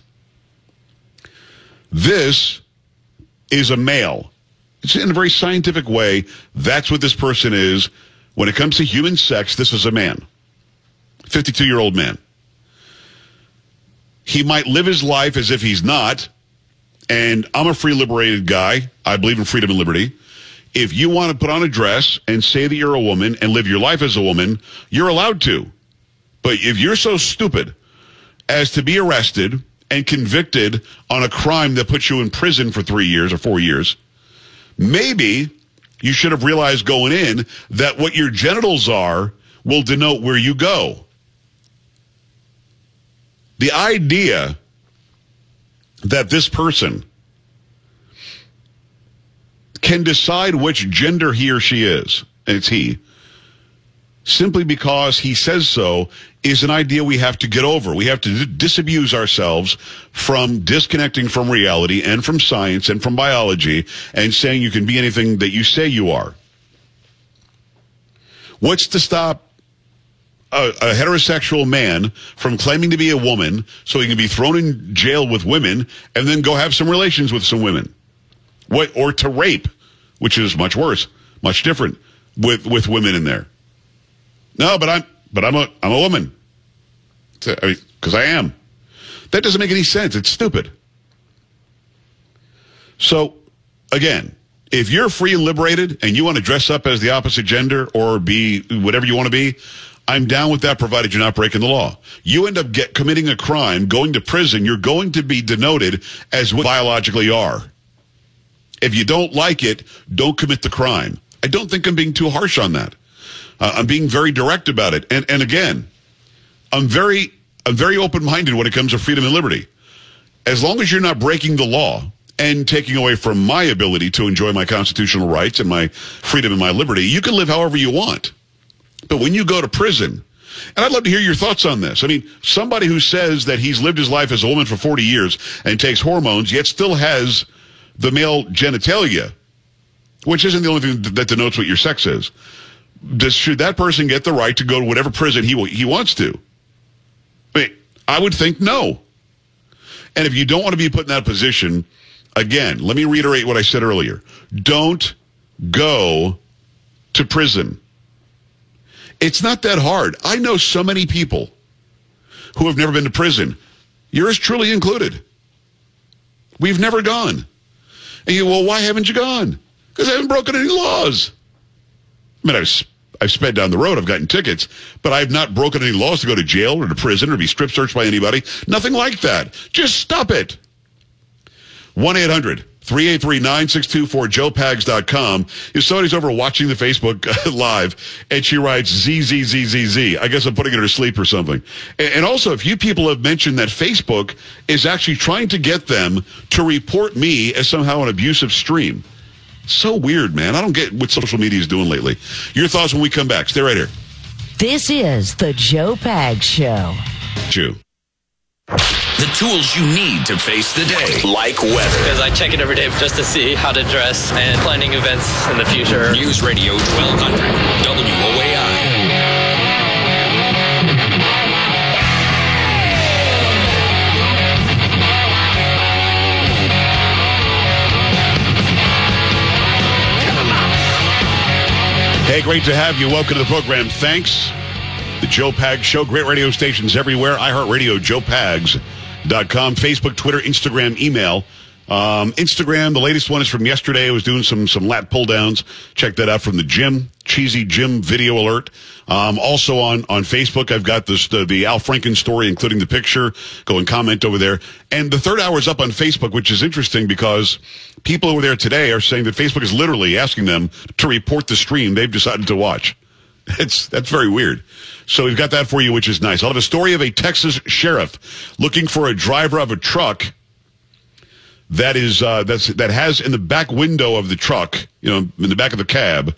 This is a male. It's in a very scientific way. That's what this person is. When it comes to human sex, this is a man. 52-year-old man. He might live his life as if he's not. And I'm a free liberated guy. I believe in freedom and liberty. If you want to put on a dress and say that you're a woman and live your life as a woman, you're allowed to. But if you're so stupid as to be arrested and convicted on a crime that puts you in prison for 3 years or 4 years, maybe you should have realized going in that what your genitals are will denote where you go. The idea that this person can decide which gender he or she is, and it's he, simply because he says so, is an idea we have to get over. We have to disabuse ourselves from disconnecting from reality and from science and from biology and saying you can be anything that you say you are. What's to stop a heterosexual man from claiming to be a woman so he can be thrown in jail with women and then go have some relations with some women? Or to rape, which is much worse, much different, with women in there. No, but I'm a woman. Because I am. That doesn't make any sense. It's stupid. So, again, if you're free and liberated and you want to dress up as the opposite gender or be whatever you want to be, I'm down with that, provided you're not breaking the law. You end up committing a crime, going to prison, you're going to be denoted as what you biologically are. If you don't like it, don't commit the crime. I don't think I'm being too harsh on that. I'm being very direct about it. And again, I'm very open-minded when it comes to freedom and liberty. As long as you're not breaking the law and taking away from my ability to enjoy my constitutional rights and my freedom and my liberty, you can live however you want. But when you go to prison, and I'd love to hear your thoughts on this. I mean, somebody who says that he's lived his life as a woman for 40 years and takes hormones, yet still has the male genitalia, which isn't the only thing that denotes what your sex is. Should that person get the right to go to whatever prison he wants to? I would think no. And if you don't want to be put in that position, again, let me reiterate what I said earlier. Don't go to prison. It's not that hard. I know so many people who have never been to prison, yours truly included. We've never gone. And you, well, why haven't you gone? Because I haven't broken any laws. I mean, I've sped down the road, I've gotten tickets, but I've not broken any laws to go to jail or to prison or be strip searched by anybody. Nothing like that. Just stop it. 1-800 383-9624, joepags.com. Somebody's over watching the Facebook Live, and she writes ZZZZZ. I guess I'm putting it in her sleep or something. And also, if you people have mentioned that Facebook is actually trying to get them to report me as somehow an abusive stream. So weird, man. I don't get what social media is doing lately. Your thoughts when we come back. Stay right here. This is the Joe Pags Show. Chew. The tools you need to face the day, like weather. Because I check it every day just to see how to dress and planning events in the future. News Radio 1200, WOAI. Hey, great to have you. Welcome to the program. Thanks. The Joe Pags Show. Great radio stations everywhere. iHeartRadio, joepags.com. Facebook, Twitter, Instagram, email. Instagram, the latest one is from yesterday. I was doing some lat pull downs. Check that out from the gym. Cheesy Gym video alert. Also on Facebook, I've got the Al Franken story, including the picture. Go and comment over there. And the third hour is up on Facebook, which is interesting because people over there today are saying that Facebook is literally asking them to report the stream they've decided to watch. That's very weird. So we've got that for you, which is nice. I'll have a story of a Texas sheriff looking for a driver of a truck that has in the back window of the truck, in the back of the cab,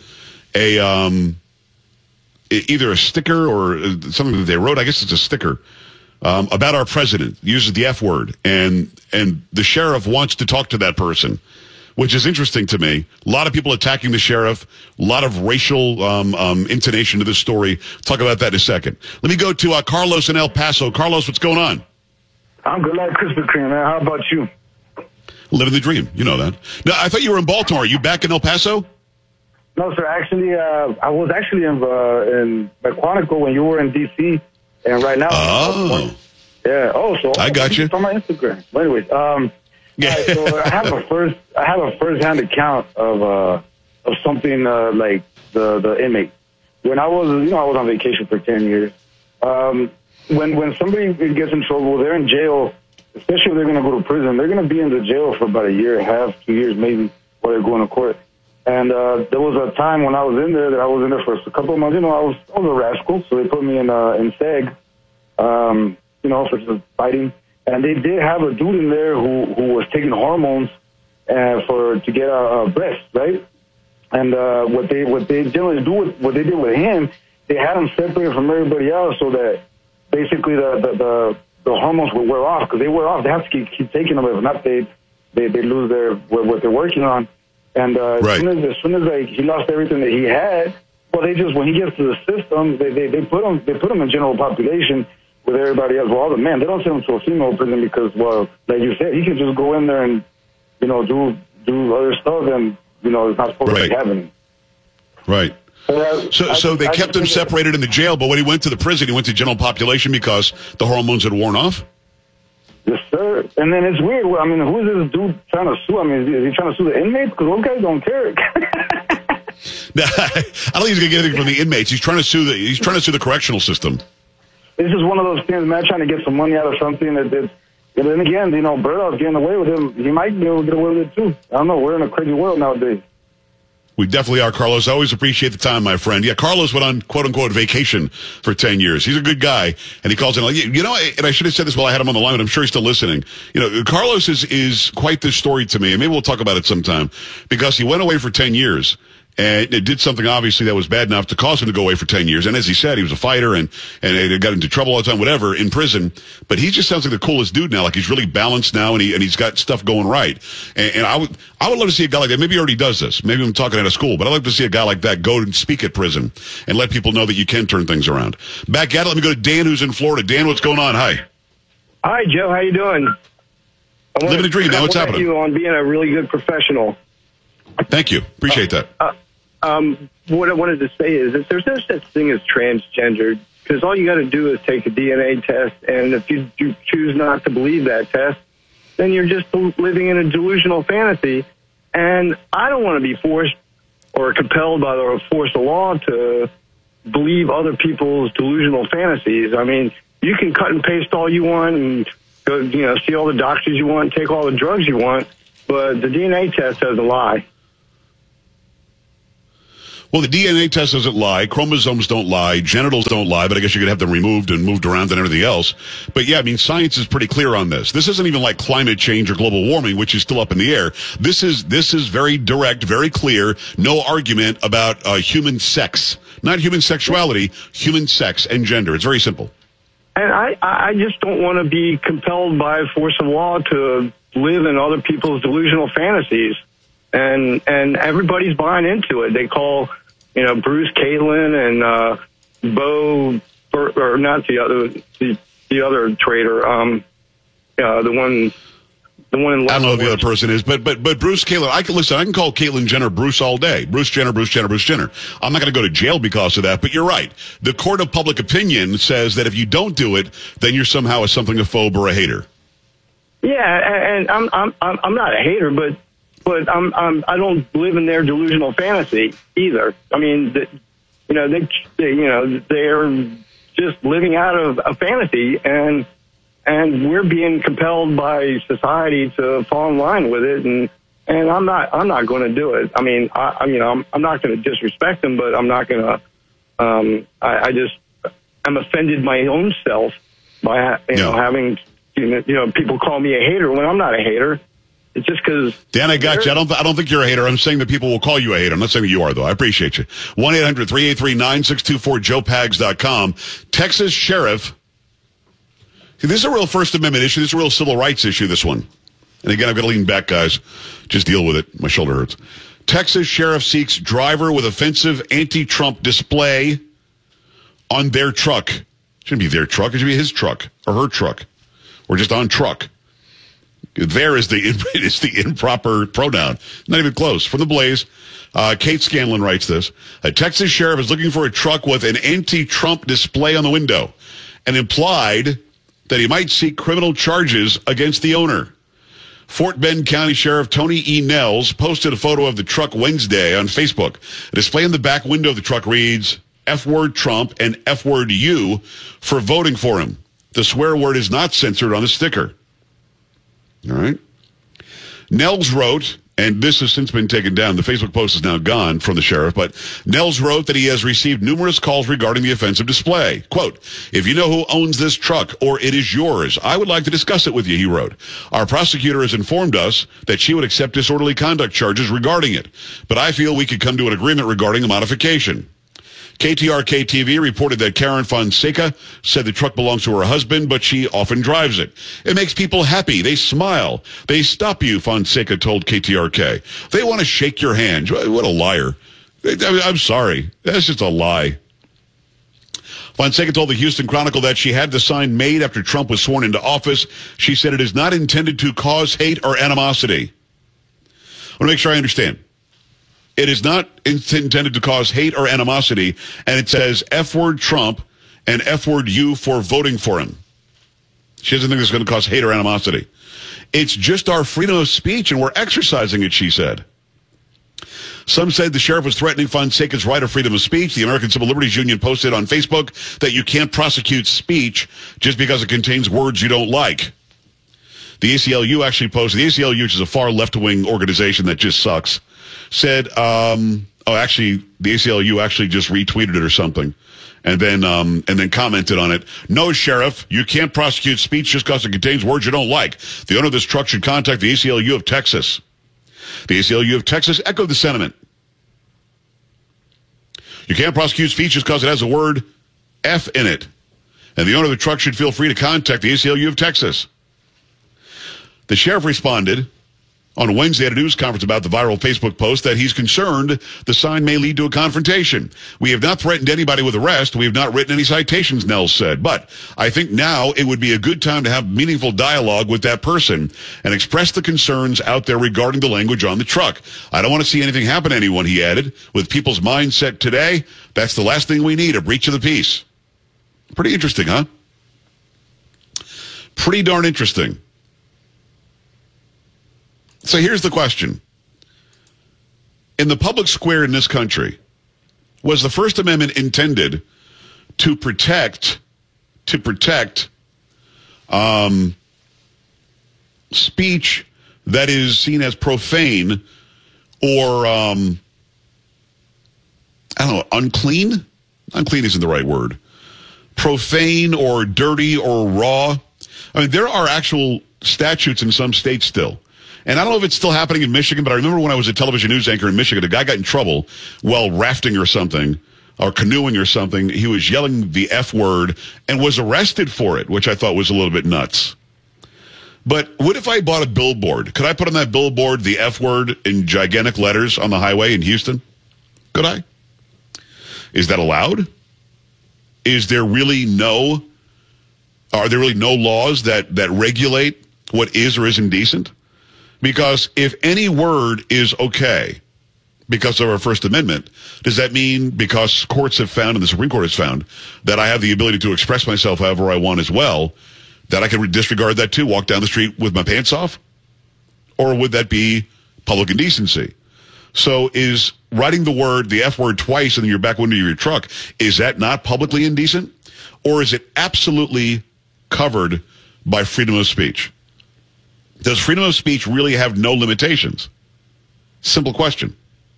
either a sticker or something that they wrote. I guess it's a sticker about our president. Uses the F word, and the sheriff wants to talk to that person, which is interesting to me. A lot of people attacking the sheriff, a lot of racial intonation to this story. Talk about that in a second. Let me go to Carlos in El Paso. Carlos, what's going on? I'm good like Krispy Kreme, man. How about you? Living the dream. You know that. Now, I thought you were in Baltimore. Are you back in El Paso? No, sir. Actually, I was actually in Quantico when you were in D.C., and right now. Oh. Yeah. Oh, so I got you. From my Instagram. But anyways, yeah. Right, so I have a first-hand account of something like the inmate. When I was on vacation for 10 years. When somebody gets in trouble, they're in jail. Especially if they're going to go to prison, they're going to be in the jail for about a year and a half, 2 years maybe, while they're going to court. And there was a time when I was in there that I was in there for a couple of months. I was a rascal, so they put me in SEG, for just fighting. And they did have a dude in there who was taking hormones to get a breast, right? And what they generally do what they did with him, they had him separated from everybody else so that basically the hormones will wear off, because they wear off. They have to keep taking them. If not, they lose what they're working on. And right. as soon as he lost everything that he had, well, when he gets to the system, they put him in general population with everybody else. Well, all the men, they don't send him to a female prison because, well, like you said, he can just go in there and do other stuff, and it's not supposed to be happening. Right. So they kept him separated in the jail, but when he went to the prison, he went to general population because the hormones had worn off? Yes, sir. And then it's weird. I mean, who is this dude trying to sue? I mean, is he trying to sue the inmates? Because those guys don't care. No, I don't think he's going to get anything from the inmates. He's trying to sue the correctional system. It's just one of those things, man, trying to get some money out of something that and then again, Berto's getting away with him. He might be able to get away with it, too. I don't know. We're in a crazy world nowadays. We definitely are, Carlos. I always appreciate the time, my friend. Yeah, Carlos went on, quote-unquote, vacation for 10 years. He's a good guy, and he calls in like, and I should have said this while I had him on the line, but I'm sure he's still listening. Carlos is quite the story to me, and maybe we'll talk about it sometime, because he went away for 10 years. And it did something, obviously, that was bad enough to cause him to go away for 10 years. And as he said, he was a fighter and got into trouble all the time, whatever, in prison. But he just sounds like the coolest dude now. Like, he's really balanced now, and he's got stuff going right. And I would love to see a guy like that. Maybe he already does this. Maybe I'm talking out of school. But I'd like to see a guy like that go and speak at prison and let people know that you can turn things around. Back at it, let me go to Dan, who's in Florida. Dan, what's going on? Hi. Hi, Joe. How you doing? Living a dream, man. What's happening? You on being a really good professional. Thank you. Appreciate that. What I wanted to say is that there's no such thing as transgender, because all you got to do is take a DNA test, and if you choose not to believe that test, then you're just living in a delusional fantasy. And I don't want to be forced or compelled by the force of law to believe other people's delusional fantasies. I mean, you can cut and paste all you want and go, see all the doctors you want, take all the drugs you want. but the DNA test doesn't lie. Well, the DNA test doesn't lie. Chromosomes don't lie. Genitals don't lie, but I guess you could have them removed and moved around and everything else. But yeah, I mean, science is pretty clear on this. This isn't even like climate change or global warming, which is still up in the air. This is very direct, very clear. No argument about human sex. Not human sexuality, human sex and gender. It's very simple. And I just don't want to be compelled by force of law to live in other people's delusional fantasies. And everybody's buying into it. They call, Bruce Caitlin and Bo, or not the other traitor, the one in. I don't know who the other person is, but Bruce Caitlin. I can call Caitlyn Jenner Bruce all day. Bruce Jenner. I'm not going to go to jail because of that. But you're right. The court of public opinion says that if you don't do it, then you're somehow something a phobe or a hater. Yeah, and I'm not a hater, but I don't live in their delusional fantasy either. I mean, they're just living out of a fantasy, and we're being compelled by society to fall in line with it, and I'm not going to do it. I mean, I'm not going to disrespect them, but I'm not going to. I'm offended my own self by having people call me a hater when I'm not a hater. It's just because. Dan, I got you. I don't think you're a hater. I'm saying that people will call you a hater. I'm not saying that you are, though. I appreciate you. 1-800-383-9624, joepags.com. Texas sheriff. See, this is a real First Amendment issue. This is a real civil rights issue, this one. And again, I've got to lean back, guys. Just deal with it. My shoulder hurts. Texas sheriff seeks driver with offensive anti-Trump display on their truck. It shouldn't be their truck. It should be his truck or her truck or just on truck. There is the improper pronoun. Not even close. From the Blaze, Kate Scanlon writes this. A Texas sheriff is looking for a truck with an anti-Trump display on the window and implied that he might seek criminal charges against the owner. Fort Bend County Sheriff Tony E. Nels posted a photo of the truck Wednesday on Facebook. A display in the back window of the truck reads, F-word Trump and F-word you for voting for him. The swear word is not censored on the sticker. All right. Nels wrote, and this has since been taken down. The Facebook post is now gone from the sheriff, but Nels wrote that he has received numerous calls regarding the offensive display. Quote, if you know who owns this truck or it is yours, I would like to discuss it with you, he wrote. Our prosecutor has informed us that she would accept disorderly conduct charges regarding it, but I feel we could come to an agreement regarding a modification. KTRK-TV reported that Karen Fonseca said the truck belongs to her husband, but she often drives it. It makes people happy. They smile. They stop you, Fonseca told KTRK. They want to shake your hand. What a liar. I'm sorry. That's just a lie. Fonseca told the Houston Chronicle that she had the sign made after Trump was sworn into office. She said it is not intended to cause hate or animosity. I want to make sure I understand. It is not intended to cause hate or animosity, and it says F-word Trump and F-word you for voting for him. She doesn't think it's going to cause hate or animosity. It's just our freedom of speech, and we're exercising it, she said. Some said the sheriff was threatening Fonseca's right of freedom of speech. The American Civil Liberties Union posted on Facebook that you can't prosecute speech just because it contains words you don't like. The ACLU actually posted, the ACLU, which is a far left-wing organization that just sucks, said, the ACLU actually just retweeted it or something, and then commented on it. No, Sheriff, you can't prosecute speech just because it contains words you don't like. The owner of this truck should contact the ACLU of Texas. The ACLU of Texas echoed the sentiment. You can't prosecute speech just because it has the word F in it. And the owner of the truck should feel free to contact the ACLU of Texas. The sheriff responded on Wednesday at a news conference about the viral Facebook post that he's concerned the sign may lead to a confrontation. We have not threatened anybody with arrest. We have not written any citations, Nels said. But I think now it would be a good time to have meaningful dialogue with that person and express the concerns out there regarding the language on the truck. I don't want to see anything happen to anyone, he added. With people's mindset today, that's the last thing we need, a breach of the peace. Pretty interesting, huh? Pretty darn interesting. So here's the question. In the public square in this country, was the First Amendment intended to protect speech that is seen as profane or, I don't know, unclean? Unclean isn't the right word. Profane or dirty or raw. I mean, there are actual statutes in some states still. And I don't know if it's still happening in Michigan, but I remember when I was a television news anchor in Michigan, a guy got in trouble while rafting or something, or canoeing or something. He was yelling the F word and was arrested for it, which I thought was a little bit nuts. But what if I bought a billboard? Could I put on that billboard the F word in gigantic letters on the highway in Houston? Could I? Is that allowed? Are there really no laws that regulate what is or isn't decent? Because if any word is okay because of our First Amendment, does that mean because courts have found, and the Supreme Court has found, that I have the ability to express myself however I want as well, that I can disregard that too, walk down the street with my pants off? Or would that be public indecency? So is writing the F word twice in your back window of your truck, is that not publicly indecent? Or is it absolutely covered by freedom of speech? Does freedom of speech really have no limitations? Simple question.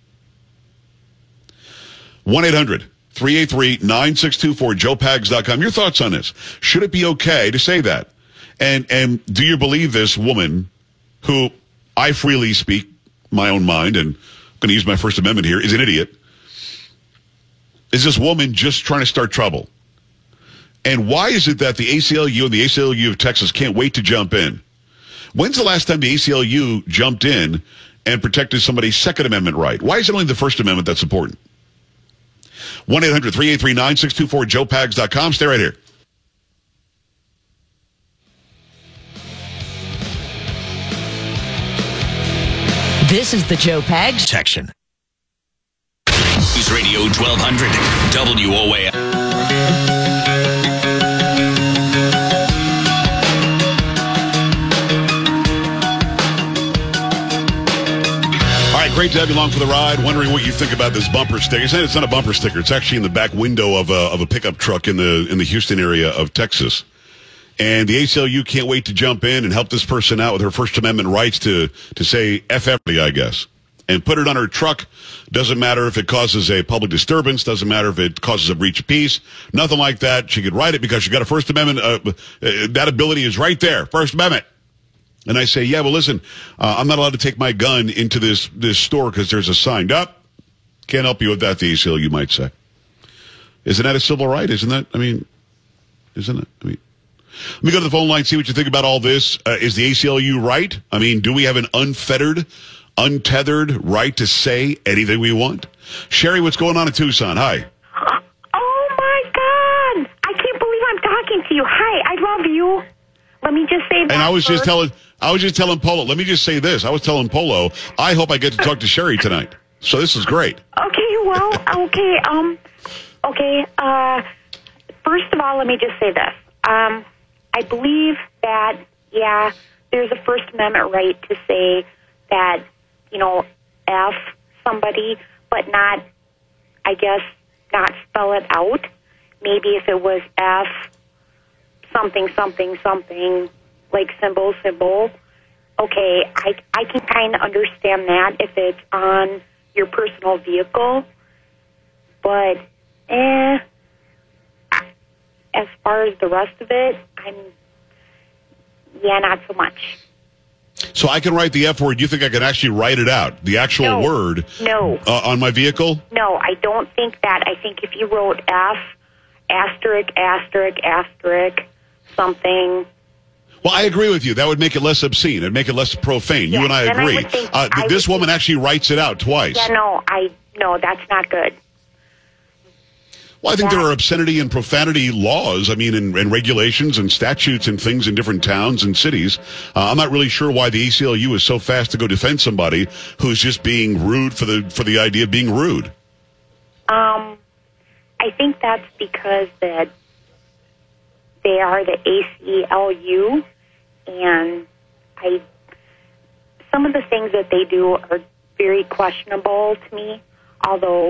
1-800-383-9624, joepags.com. Your thoughts on this. Should it be okay to say that? And do you believe this woman, who I freely speak my own mind, and I'm going to use my First Amendment here, is an idiot? Is this woman just trying to start trouble? And why is it that the ACLU and the ACLU of Texas can't wait to jump in? When's the last time the ACLU jumped in and protected somebody's Second Amendment right? Why is it only the First Amendment that's important? 1-800-383-9624, joepags.com. Stay right here. This is the Joe Pags section. News Radio 1200 WOA. Great to have you along for the ride. Wondering what you think about this bumper sticker. It's not a bumper sticker. It's actually in the back window of a pickup truck in the Houston area of Texas. And the ACLU can't wait to jump in and help this person out with her First Amendment rights to say F everybody, I guess, and put it on her truck. Doesn't matter if it causes a public disturbance. Doesn't matter if it causes a breach of peace. Nothing like that. She could write it because she got a First Amendment. That ability is right there. First Amendment. And I say, yeah, well, listen, I'm not allowed to take my gun into this store because there's a sign up. Can't help you with that, the ACLU, you might say. Isn't that a civil right? Isn't it? Let me go to the phone line, see what you think about all this. Is the ACLU right? I mean, do we have an unfettered, untethered right to say anything we want? Sherry, what's going on in Tucson? Hi. Oh, my God. I can't believe I'm talking to you. Hi, I love you. Let me just say that. And I was just telling Polo, let me just say this. I was telling Polo, I hope I get to talk to Sherry tonight. So this is great. Okay, well, first of all, let me just say this. I believe that, yeah, there's a First Amendment right to say that, F somebody, but not, I guess, not spell it out. Maybe if it was F something, like symbol. Okay, I can kind of understand that if it's on your personal vehicle. But, as far as the rest of it, not so much. So I can write the F word. You think I can actually write it out, the actual word? No. On my vehicle? No, I don't think that. I think if you wrote F, asterisk, something. Well, I agree with you. That would make it less obscene. It'd make it less profane. Yeah, you and I agree. This woman think, actually writes it out twice. Yeah, no, that's not good. Well, I think there are obscenity and profanity laws, and regulations and statutes and things in different towns and cities. I'm not really sure why the ACLU is so fast to go defend somebody who's just being rude for the idea of being rude. I think that's because that they are the ACLU, and some of the things that they do are very questionable to me, although,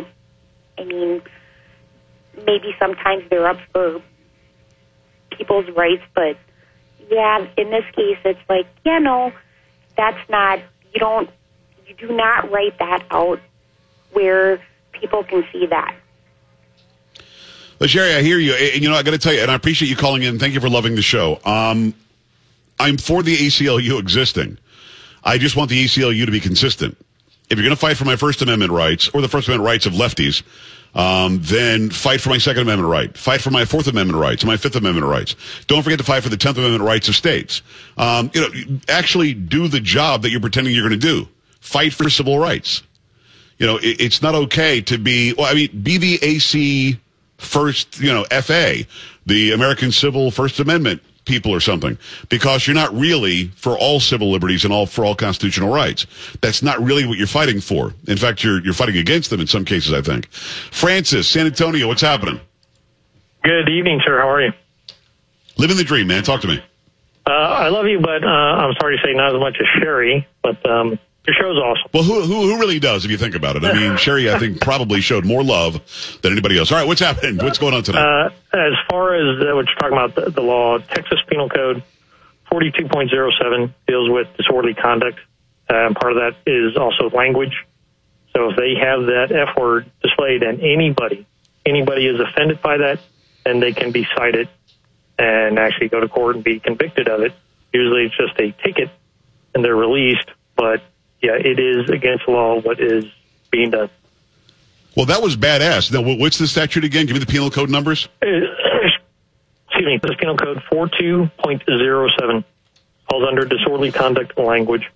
maybe sometimes they're up for people's rights, but, yeah, in this case, it's like, that's not, you do not write that out where people can see that. Well, Sherry, I hear you. And, I got to tell you, and I appreciate you calling in. Thank you for loving the show. I'm for the ACLU existing. I just want the ACLU to be consistent. If you're going to fight for my First Amendment rights or the First Amendment rights of lefties, then fight for my Second Amendment right. Fight for my Fourth Amendment rights and my Fifth Amendment rights. Don't forget to fight for the 10th Amendment rights of states. Actually do the job that you're pretending you're going to do. Fight for civil rights. It's not okay to be the AC First, FA, the American Civil First Amendment people or something, because you're not really for all civil liberties and for all constitutional rights. That's not really what you're fighting for. In fact, you're fighting against them in some cases, I think. Francis, San Antonio, what's happening? Good evening, sir. How are you? Living the dream, man. Talk to me. I love you, but I'm sorry to say not as much as Sherry, but your show's awesome. Well, who really does, if you think about it? I mean, Sherry, I think, probably showed more love than anybody else. All right, what's happening? What's going on tonight? As far as what you're talking about, the law, Texas Penal Code 42.07 deals with disorderly conduct. Part of that is also language. So if they have that F word displayed and anybody is offended by that, then they can be cited and actually go to court and be convicted of it. Usually it's just a ticket and they're released, but yeah, it is against the law what is being done. Well, that was badass. Now, what's the statute again? Give me the penal code numbers. Excuse me. This penal code 42.07 falls under disorderly conduct language.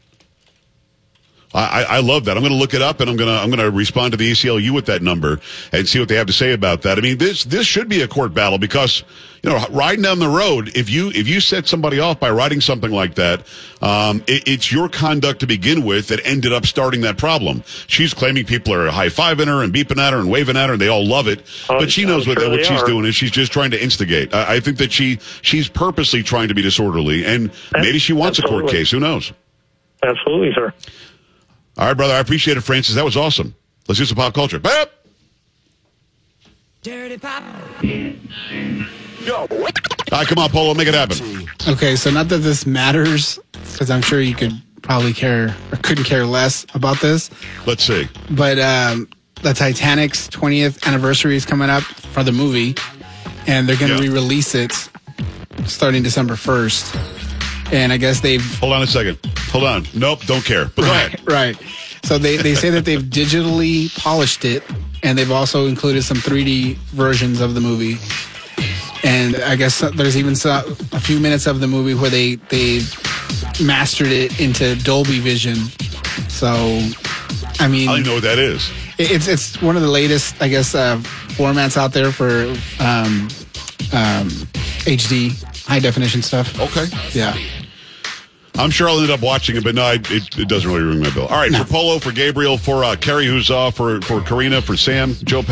I love that. I'm going to look it up, and I'm going to respond to the ACLU with that number and see what they have to say about that. I mean, this should be a court battle because, riding down the road, if you set somebody off by writing something like that, it's your conduct to begin with that ended up starting that problem. She's claiming people are high-fiving her and beeping at her and waving at her, and they all love it. But she knows what she's doing is she's just trying to instigate. I think that she's purposely trying to be disorderly, and maybe she wants a court case. Who knows? Absolutely, sir. All right, brother. I appreciate it, Francis. That was awesome. Let's do some pop culture. Bap! Dirty pop. All right, come on, Polo. Make it happen. Okay, so not that this matters, because I'm sure you could probably care or couldn't care less about this. Let's see. But the Titanic's 20th anniversary is coming up for the movie, and they're going to re-release it starting December 1st. And I guess they've... Hold on a second. Hold on. Nope, don't care. But go ahead. Right. So they say that they've digitally polished it, and they've also included some 3D versions of the movie. And I guess there's even a few minutes of the movie where they mastered it into Dolby Vision. So, I mean... I don't even know what that is. It's one of the latest, I guess, formats out there for HD, high-definition stuff. Okay. Yeah. I'm sure I'll end up watching it, but no, it doesn't really ring my bell. All right, for Polo, for Gabriel, for Kerry, who's off, for Karina, for Sam, Joe